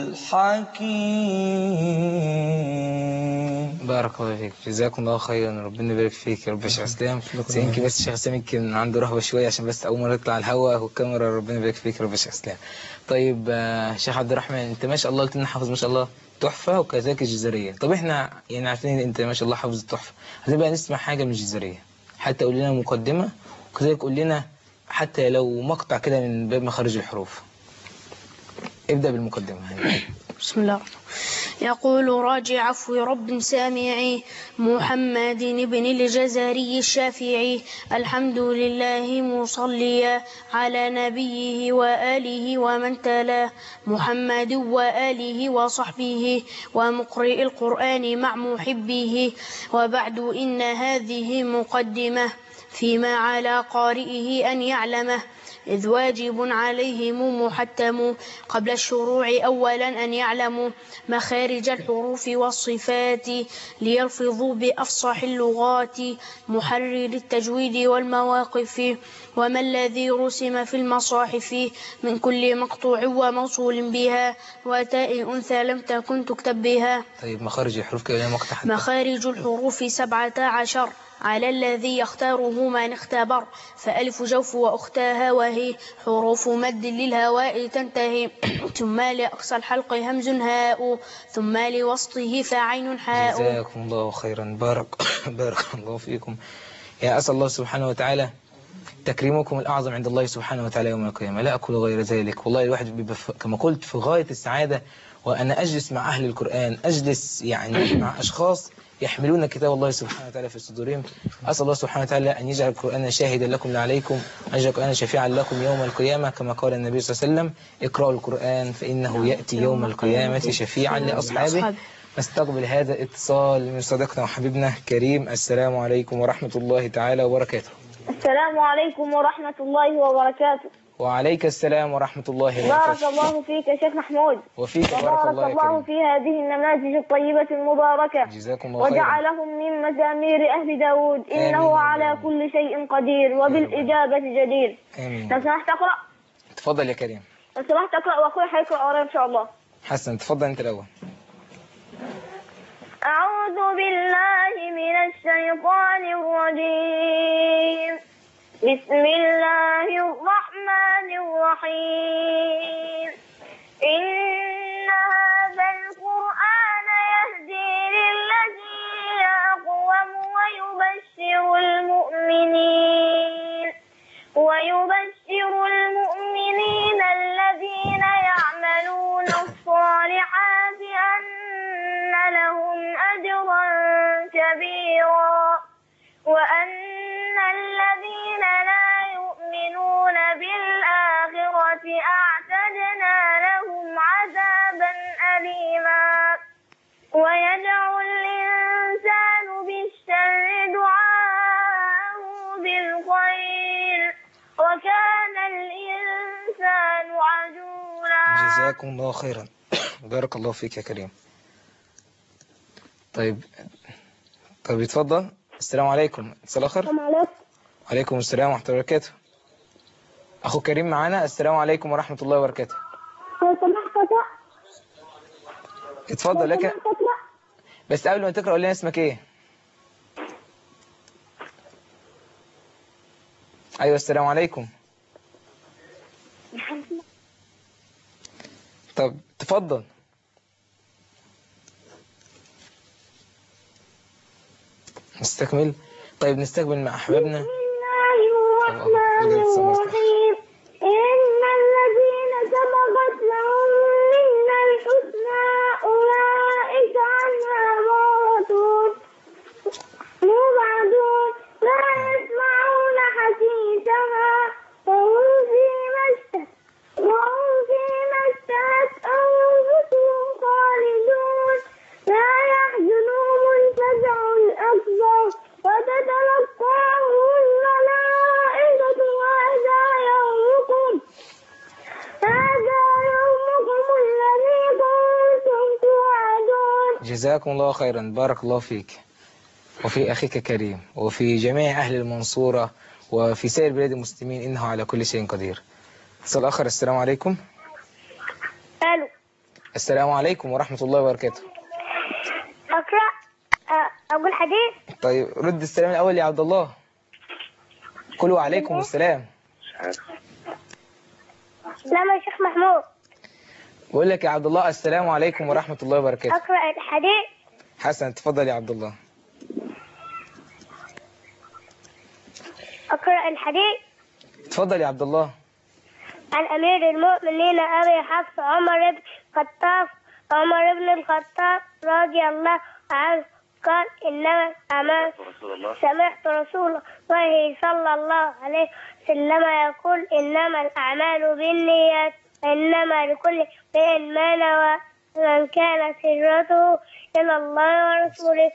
الحكيم. بارك الله فيك، جزاكم الله خيرا، ربنا يبارك فيك يا رب يا شيخ اسلام. يمكن بس الشيخ اسلام يمكن عنده رهبه شويه عشان بس اول مره يطلع على الهواء والكاميرا. ربنا يبارك فيك يا رب يا شيخ اسلام. طيب شيخ عبد الرحمن، انت ما شاء الله قلت لنا حافظ ما شاء الله تحفه وكذلك الجزريه. طب احنا يعني عارفين انت ما شاء الله حافظ التحفه، هتبقى نسمع حاجه من الجزريه، حتى قول لنا مقدمه، وكذلك قول لنا حتى لو مقطع كده من باب مخارج الحروف. ابدأ بالمقدمة. بسم الله الرحمن الرحيم. يقول راجع عفو رب سامعي محمد بن الجزري الشافعي: الحمد لله مصليا على نبيه وآله ومن تلا، محمد وآله وصحبه ومقرئ القرآن مع محبه. وبعد إن هذه مقدمة فيما على قارئه أن يعلمه، إذ واجب عليهم محتم قبل الشروع أولا أن يعلموا مخارج الحروف والصفات، ليلفظوا بأفصح اللغات محرر التجويد والمواقف، وما الذي رسم في المصاحف من كل مقطوع وموصول بها وتاء أنثى لم تكن تكتب بها. طيب مخارج الحروف كده مقطع حتى. مخارج الحروف 17 على الذي يختاره من اختبر، فألف جوف وأختاها وهي حروف مد للهواء تنتهي، ثم لأقصى الحلق همز هاء، ثم لوسطه فعين حاء. جزاكم الله خيرا. بارك الله فيكم. يا أسأل الله سبحانه وتعالى تكريمكم الأعظم عند الله سبحانه وتعالى يوم القيامة، لا أقول غير ذلك. والله الواحد بيبقى كما قلت في غاية السعادة وأنا أجلس مع أهل القرآن، أجلس يعني مع أشخاص يحملون كتاب الله سبحانه وتعالى في صدورهم. أسأل الله سبحانه وتعالى أن يجعل القرآن شاهدا لكم لا عليكم، وأن يجعل القرآن شفيعا لكم يوم القيامة، كما قال النبي صلى الله عليه وسلم: اقرأوا القرآن فإنه يأتي يوم القيامة شفيعا لأصحابه. نستقبل هذا الاتصال من صديقنا وحبيبنا كريم. السلام عليكم ورحمة الله تعالى وبركاته. السلام عليكم ورحمة الله وبركاته. وعليك السلام ورحمة الله وبركاته. بارك الله فيك يا شيخ محمود. وفيك بارك وبارك الله يا الله كريم. في هذه النماذج الطيبة المباركة. جزاكم الله خيرا. وجعلهم من مزامير أهل داود، إنه آمين. على كل شيء قدير وبالإجابة جدير. آمين. لو سمحت أقرأ. تفضل يا كريم. لو سمحت أقرأ وأخوي هيقرأ ورايا إن شاء الله. حسن تفضل أنت الأول. أعوذ بالله من الشيطان الرجيم. بسم الله الرحمن الرحيم. إن هذا القرآن يهدي للتي هي أقوم ويبشر المؤمنين الذين يعملون الصالحات أن لهم أجرا كبيرا، وأن الذين لا يؤمنون بالآخرة أعتدنا لهم عذابا أليما. ويدعو الإنسان بالشر دعاءه بالخير، وكان الإنسان عجولا. جزاكم الله خيرا. بارك الله فيك يا كريم. طيب يتفضل. السلام عليكم. اتصال آخر. السلام عليكم. وعليكم السلام ورحمة الله وبركاته. أخو كريم معانا. السلام عليكم ورحمة الله وبركاته. لو سمحت أقرأ. اتفضل لك. بس قبل ما تقرأ قول لنا اسمك ايه؟ ايوه السلام عليكم. طب تفضل. نستكمل. طيب نستقبل مع احبابنا. بسم الله الرحمن الرحيم. إن الذين سبقت لهم منا الحسنى أولئك عنها مبعدون لا يسمعون حسيسها وهم فيما اشتهت أنفسهم خالدون لا يحزنهم الفزع الأكبر وتتلقاهم الملائكة هذا يومكم الذي كنتم توعدون. جزاكم الله خيرا. بارك الله فيك وفي أخيك كريم وفي جميع أهل المنصورة وفي سائر بلاد المسلمين، إنه على كل شيء قدير. اتصال آخر. السلام عليكم. ألو. السلام عليكم ورحمة الله وبركاته. أقرأ أقول حديث. طيب رد السلام الأول يا عبد الله. قل وعليكم السلام. سلام يا شيخ محمود. بقول لك يا عبد الله السلام عليكم ورحمة الله وبركاته. أقرأ الحديث. حسن تفضل يا عبد الله. أقرأ الحديث. تفضل يا عبد الله. عن أمير المؤمنين أبي حفص عمر بن الخطاب رضي الله عنه قال إنما الأعمال سمعت رسول الله صلى الله عليه وسلم يقول إنما الأعمال بالنيات وإنما لكل امرئ ما نوى فمن كانت هجرته إلى الله ورسوله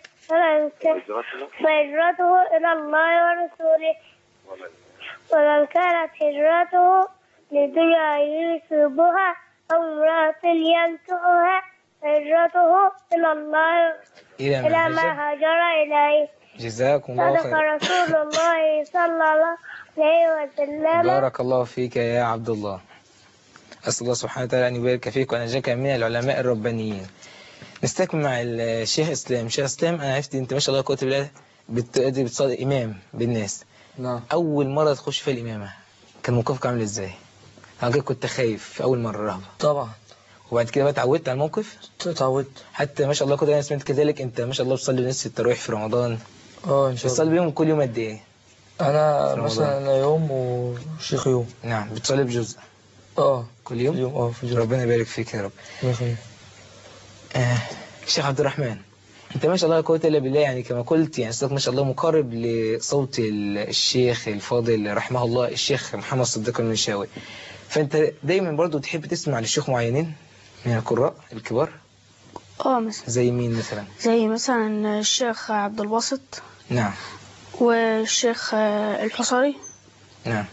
فهجرته إلى الله ورسوله ومن كانت هجرته لدنيا يصيبها أو امرأة ينكحها فهجرته إلى الله إلى ما هاجر إليه. جزاكم الله صدق خير. رسول الله صلى الله عليه وسلم. بارك الله فيك يا عبد الله. أسأل الله سبحانه وتعالى أن يبارك فيك وأن يجعلك من العلماء الربانيين. نستكمل مع الشيخ إسلام. شيخ إسلام، أنا عرفت أنت ما شاء الله قوة بالله بتصلي إمام بالناس. نعم. أول مرة تخش في الإمامة كان موقفك عامل إزاي؟ أنا كنت خايف في أول مرة رهبة. طبعا. وبعد كده بقى اتعودت على الموقف؟ اتعودت. حتى ما شاء الله كده أنا سمعت كذلك أنت ما شاء الله بتصلي نص التراويح في رمضان. إن شاء الله. بتصلي بيهم كل يوم قد إيه؟ أنا مثلا أنا يوم وشيخ يوم. نعم. بتصلي بجزء؟ كل يوم؟ في اليوم. ربنا يبارك فيك يا رب. الله يخليك. الشيخ عبد الرحمن، انت ما شاء الله لا قوه الا بالله، يعني كما قلت يعني صوتك ما شاء الله مقارب لصوت الشيخ الفاضل رحمه الله الشيخ محمد صديق المنشاوي. فانت دايما برضو تحب تسمع للشيوخ معينين من القراء الكبار؟ مثلا زي مين مثلا؟ زي مثلا الشيخ عبد الباسط. نعم. والشيخ الحصري. نعم.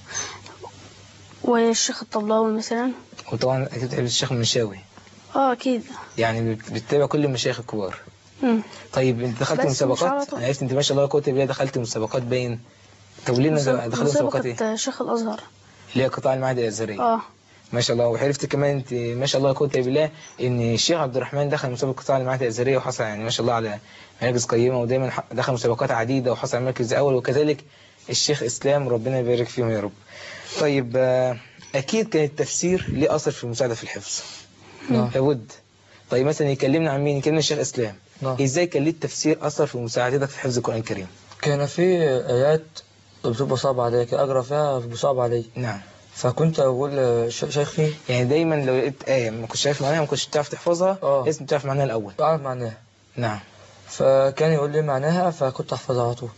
والشيخ الطبلاوي مثلا. وطبعا اكيد تحب الشيخ المنشاوي. اكيد. يعني بتتابع كل المشايخ الكبار. طيب انت دخلت مسابقات؟ انا عرفت انت ما شاء الله لا قوه الا بالله دخلت مسابقات باين. طب ليه دخلت مسابقات ايه؟ شيخ الازهر. اللي هي قطاع المعاهد الازهريه. ما شاء الله. وعرفت كمان انت ما شاء الله لا قوه الا بالله ان الشيخ عبد الرحمن دخل مسابقه قطاع المعاهد الازهريه وحصل يعني ما شاء الله على مراكز قيمه، ودايما دخل مسابقات عديده وحصل على المركز الاول، وكذلك الشيخ اسلام ربنا يبارك فيهم يا رب. طيب اكيد كان التفسير ليه اثر في المساعده في الحفظ. لابد. طيب مثلا يكلمنا عن مين؟ يكلمنا الشيخ اسلام. ازاي كان ليه التفسير اثر في مساعدتك في حفظ القران الكريم؟ كان في ايات بتبقى صعبه عليا، كان اقرا فيها بتبقى صعبه عليا. نعم. فكنت اقول شيخي يعني دايما لو لقيت ايه ما كنتش عارف معناها ما كنتش تعرف تحفظها لازم تعرف معناها الاول. اعرف معناها. نعم. فكان يقول لي معناها فكنت احفظها على طول.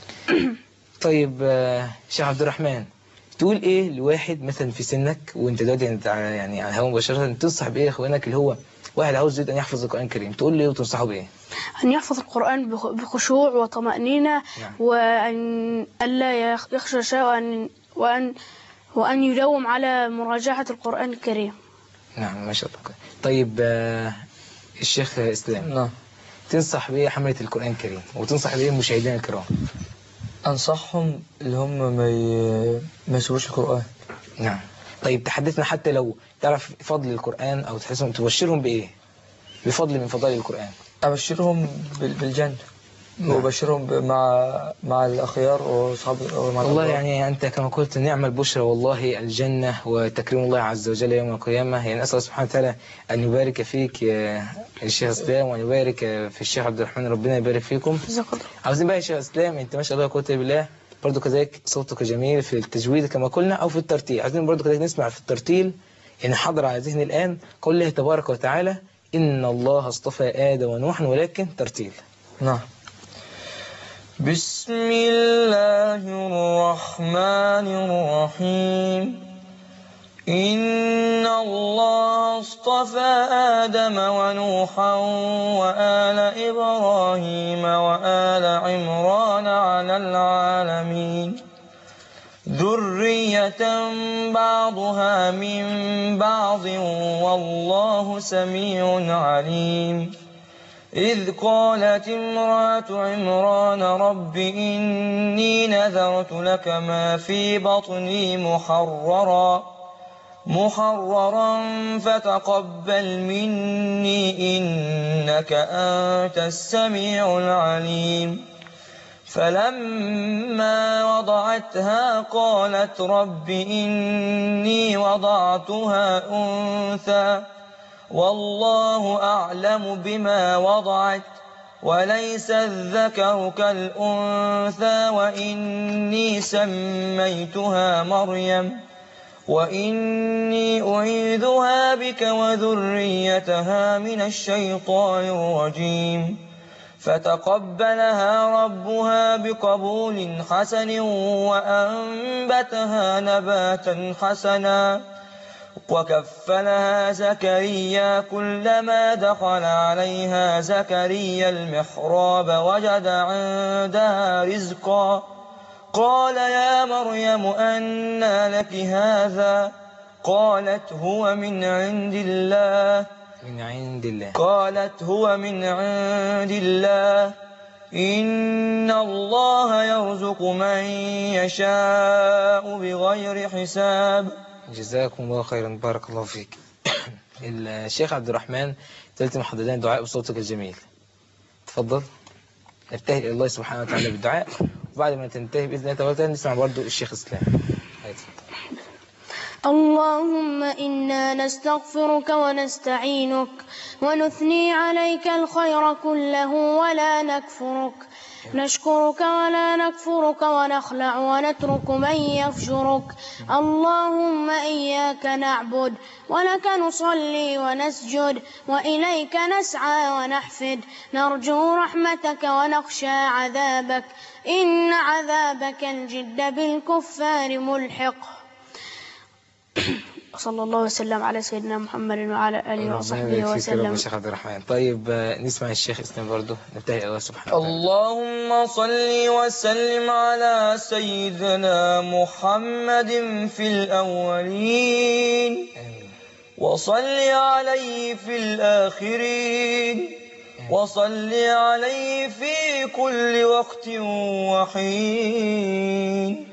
طيب شيخ عبد الرحمن، تقول ايه لواحد مثلا في سنك وانت دلوقتي يعني على الهواء مباشره، تنصح بايه اخوانك اللي هو واحد عاوز يريد ان يحفظ القران الكريم، تقول له وتنصحه بايه؟ ان يحفظ القران بخشوع وطمأنينه. نعم. وان الا يخشى شيء وان يداوم على مراجعه القران الكريم. نعم ما شاء الله. طيب الشيخ اسلام. نعم. تنصح بايه حمله القران الكريم وتنصح بايه المشاهدين الكرام؟ انصحهم اللي هم ما يسيبوش القران. نعم. طيب تحدثنا حتى لو تعرف فضل القرآن أو تحسهم تبشرهم بإيه؟ بفضل من فضائل القرآن. أبشرهم بالجنة. وبشرهم مع الأخيار وأصحاب والله يعني أنت كما قلت نعم البشرى والله الجنة وتكريم الله عز وجل يوم القيامة. يعني أسأل سبحانه وتعالى أن يبارك فيك يا الشيخ إسلام وأن يبارك في الشيخ عبد الرحمن ربنا يبارك فيكم. عاوزين بقى يا شيخ إسلام أنت ما شاء الله قوة بالله برضو كذلك صوتك جميل في التجويد كما قلنا أو في الترتيل. عايزين برضو كذلك نسمع في الترتيل يعني حضر على ذهني الآن قول الله تبارك وتعالى إن الله اصطفى آدم ونوحا ولكن ترتيل. نعم. بسم الله الرحمن الرحيم. إن الله اصطفى آدم ونوحا وآل إبراهيم وآل عمران على العالمين ذرية بعضها من بعض والله سميع عليم. إذ قالت امرأة عمران رب إني نذرت لك ما في بطني محررا فتقبل مني إنك أنت السميع العليم. فلما وضعتها قالت رب إني وضعتها أنثى والله أعلم بما وضعت وليس الذكر كالأنثى وإني سميتها مريم وإني أعيذها بك وذريتها من الشيطان الرجيم فتقبلها ربها بقبول حسن وأنبتها نباتا حسنا وكفلها زكريا كلما دخل عليها زكريا المحراب وجد عندها رزقا قال يا مريم أنى لك هذا قالت هو من عند الله قالت هو من عند الله إن الله يرزق من يشاء بغير حساب. جزاكم الله خيرا، بارك الله فيك. الشيخ عبد الرحمن تلت محضرين دعاء بصوتك الجميل، تفضل. نبتهل إلى الله سبحانه وتعالى بالدعاء، وبعد ما تنتهي بإذن الله تعالى نسمع برضو الشيخ إسلام. اللهم إنا نستغفرك ونستعينك ونثني عليك الخير كله ولا نكفرك، نشكرك ولا نكفرك ونخلع ونترك من يفجرك. اللهم إياك نعبد ولك نصلي ونسجد وإليك نسعى ونحفد، نرجو رحمتك ونخشى عذابك، إن عذابك الجد بالكفار ملحق. صلى الله وسلم على سيدنا محمد وعلى آله وصحبه وسلم. الشيخ عبد الرحمن. طيب نسمع الشيخ اسلام برضه، نبتهل الله سبحانه وتعالى. اللهم صل وسلم على سيدنا محمد في الأولين وصل عليه في الآخرين وصل عليه في كل وقت وحين.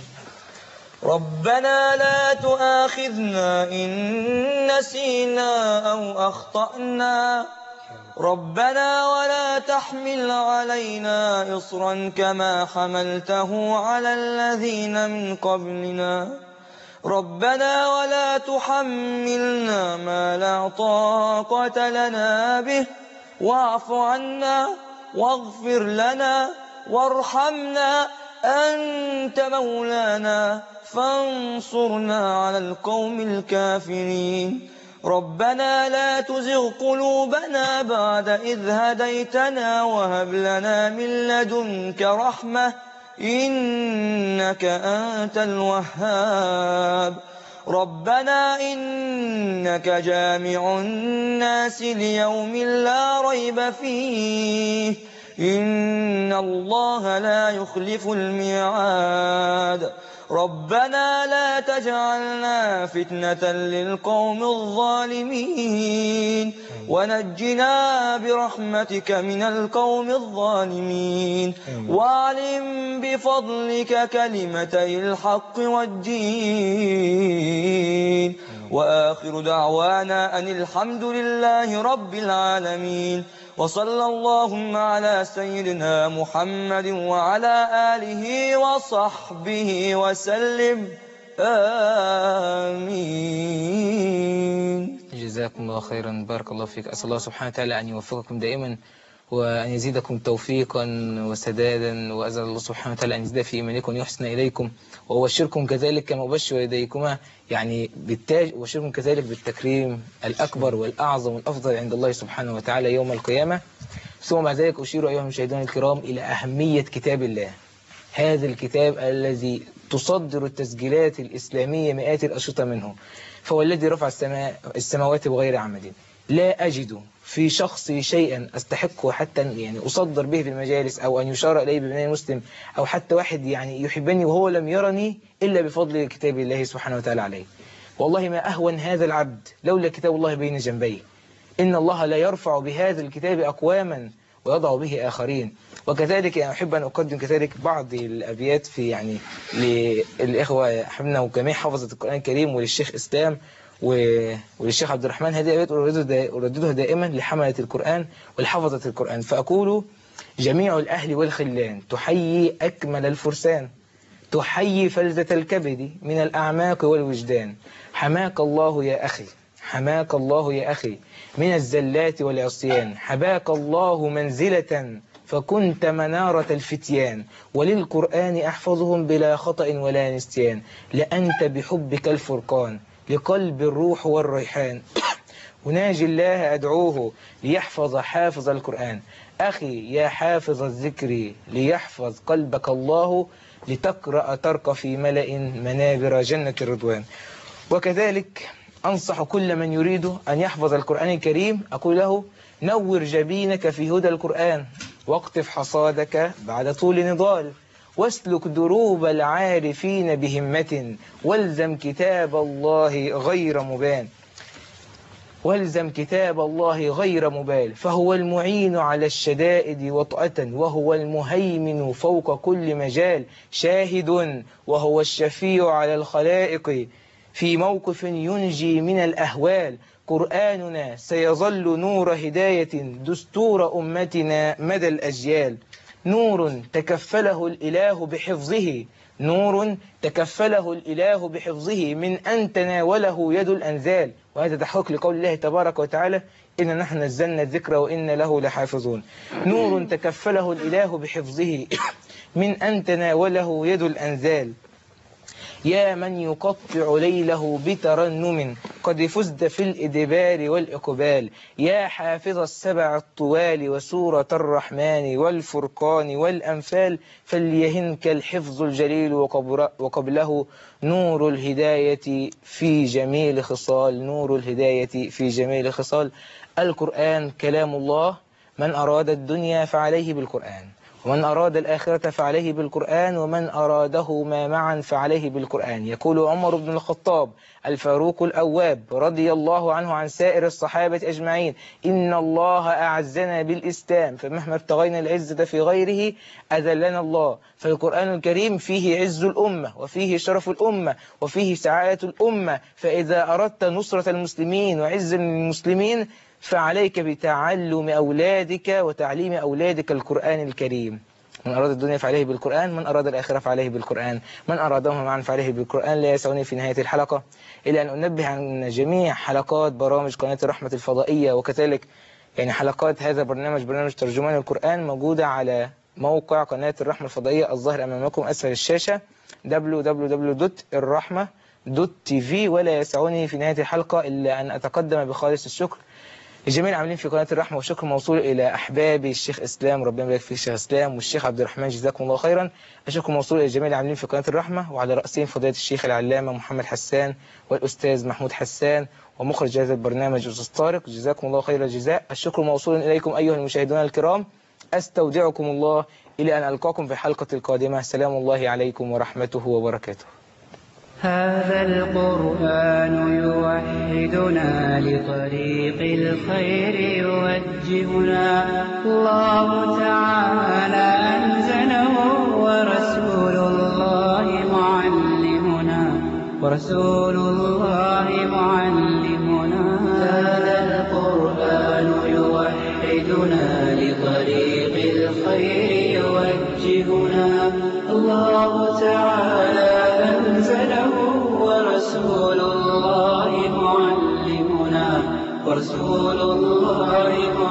ربنا لا تؤاخذنا إن نسينا أو أخطأنا، ربنا ولا تحمل علينا إصرا كما حملته على الذين من قبلنا، ربنا ولا تحملنا ما لا طاقة لنا به، واعف عنا واغفر لنا وارحمنا، أنت مولانا فانصرنا على القوم الكافرين. ربنا لا تزغ قلوبنا بعد إذ هديتنا وهب لنا من لدنك رحمة إنك أنت الوهاب. ربنا إنك جامع الناس ليوم لا ريب فيه، إن الله لا يخلف الميعاد. ربنا لا تجعلنا فتنة للقوم الظالمين ونجنا برحمتك من القوم الظالمين، واعلم بفضلك كلمتي الحق والدين. وآخر دعوانا أن الحمد لله رب العالمين، وصلى اللهم على سيدنا محمد وعلى آله وصحبه وسلم، آمين. جزاكم الله خيرا، بارك الله فيك. أسأل الله سبحانه وتعالى أن يوفقكم دائما وأن يزيدكم توفيقا وسدادا، وأسأل الله سبحانه وتعالى أن يزيد في إيمانكم ويحسن إليكم، وأبشركم كذلك كما أبشر والديكما يعني بالتاج، وأبشركم كذلك بالتكريم الأكبر والأعظم والأفضل عند الله سبحانه وتعالى يوم القيامة. ثم بعد ذلك أشير أيها المشاهدون الكرام إلى أهمية كتاب الله، هذا الكتاب الذي تصدر التسجيلات الإسلامية مئات الأشرطة منه، فهو الذي رفع السماوات بغير عمد. لا أجد في شخصي شيئا أستحقه حتى يعني أصدر به في المجالس، أو أن يشار إليه ببناء مسلم، أو حتى واحد يعني يحبني وهو لم يرني إلا بفضل كتاب الله سبحانه وتعالى عليه. والله ما أهون هذا العبد لولا كتاب الله بين جنبيه. إن الله لا يرفع بهذا الكتاب أقواما ويضع به آخرين. وكذلك يعني أحب أن أقدم كذلك بعض الأبيات في يعني للإخوة حبنا وجميع حفظة القرآن الكريم، وللشيخ إسلام وللشيخ عبد الرحمن. هذه أبيات أرددها دائما لحملة القرآن والحفظة القرآن. فأقول: جميع الأهل والخلان تحيي أكمل الفرسان، تحيي فلذة الكبد من الأعماق والوجدان. حماك الله يا أخي، حماك الله يا أخي من الزلات والعصيان. حباك الله منزلة فكنت منارة الفتيان، وللقرآن أحفظهم بلا خطأ ولا نسيان، لأنت بحبك الفرقان لقلب الروح والريحان، وناجي الله أدعوه ليحفظ حافظ القرآن. أخي يا حافظ الذكر ليحفظ قلبك الله، لتقرأ ترك في ملأ منابر جنة الرضوان. وكذلك أنصح كل من يريد أن يحفظ القرآن الكريم، أقول له نور جبينك في هدى القرآن، واقطف حصادك بعد طول نضال، واسلك دروب العارفين بهمة، والزم كتاب الله غير مبان، والزم كتاب الله غير مبال، فهو المعين على الشدائد وطأة، وهو المهيمن فوق كل مجال، شاهد وهو الشفيع على الخلائق في موقف ينجي من الأهوال. قرآننا سيظل نور هداية دستور أمتنا مدى الأجيال، نور تكفله الإله بحفظه، نور تكفله الإله بحفظه من أن تناوله يد الأنزال. وهذا تحقق لقول الله تبارك وتعالى إن نحن نزلنا الذكر وإن له لحافظون. نور تكفله الإله بحفظه من أن تناوله يد الأنزال، يا من يقطع ليله بترنم قد فزت في الإدبار والإقبال، يا حافظ السبع الطوال وسورة الرحمن والفرقان والأنفال، فليهنك الحفظ الجليل وقبله نور الهداية في جميل خصال، نور الهداية في جميل خصال. القرآن كلام الله، من أراد الدنيا فعليه بالقرآن، ومن أراد الآخرة فعليه بالقرآن، ومن أرادهما معا فعليه بالقرآن. يقول عمر بن الخطاب الفاروق الأواب رضي الله عنه عن سائر الصحابة أجمعين: إن الله أعزنا بالإسلام، فمهما ابتغينا العزة في غيره أذلنا الله. فالقرآن الكريم فيه عز الأمة، وفيه شرف الأمة، وفيه سعادة الأمة. فإذا أردت نصرة المسلمين وعز المسلمين فعليك بتعلم أولادك وتعليم أولادك القرآن الكريم. من أراد الدنيا فعليه بالقرآن، من أراد الآخرة فعليه بالقرآن، من أرادهما معا فعليه بالقرآن. لا يسعني في نهاية الحلقة إلا أن أنبه عن جميع حلقات برامج قناة الرحمة الفضائية، وكذلك حلقات هذا برنامج ترجمان القرآن موجودة على موقع قناة الرحمة الفضائية الظاهر أمامكم أسفل الشاشة www.الرحمة.tv. ولا يسعني في نهاية الحلقة إلا أن أتقدم بخالص الشكر الجميع العاملين في قناة الرحمة، وشكر موصول إلى أحبابي الشيخ إسلام، ربنا يبارك فيه الشيخ إسلام، والشيخ عبد الرحمن، جزاكم الله خيرا. الشكر موصول إلى الجميع العاملين في قناة الرحمة، وعلى رأسهم فضيلة الشيخ العلامة محمد حسان، والأستاذ محمود حسان، ومخرج هذا البرنامج أستاذ طارق، جزاكم الله خير الجزاء. الشكر موصول إليكم أيها المشاهدون الكرام، أستودعكم الله إلى أن ألقاكم في الحلقة القادمة. سلام الله عليكم ورحمته وبركاته. هذا القرآن يوحدنا لطريق الخير يوجهنا، الله تعالى أنزله ورسول الله معلمنا. هذا القرآن يوحدنا لطريق الخير يوجهنا، الله تعالى أنزله ورسول الله معلمنا.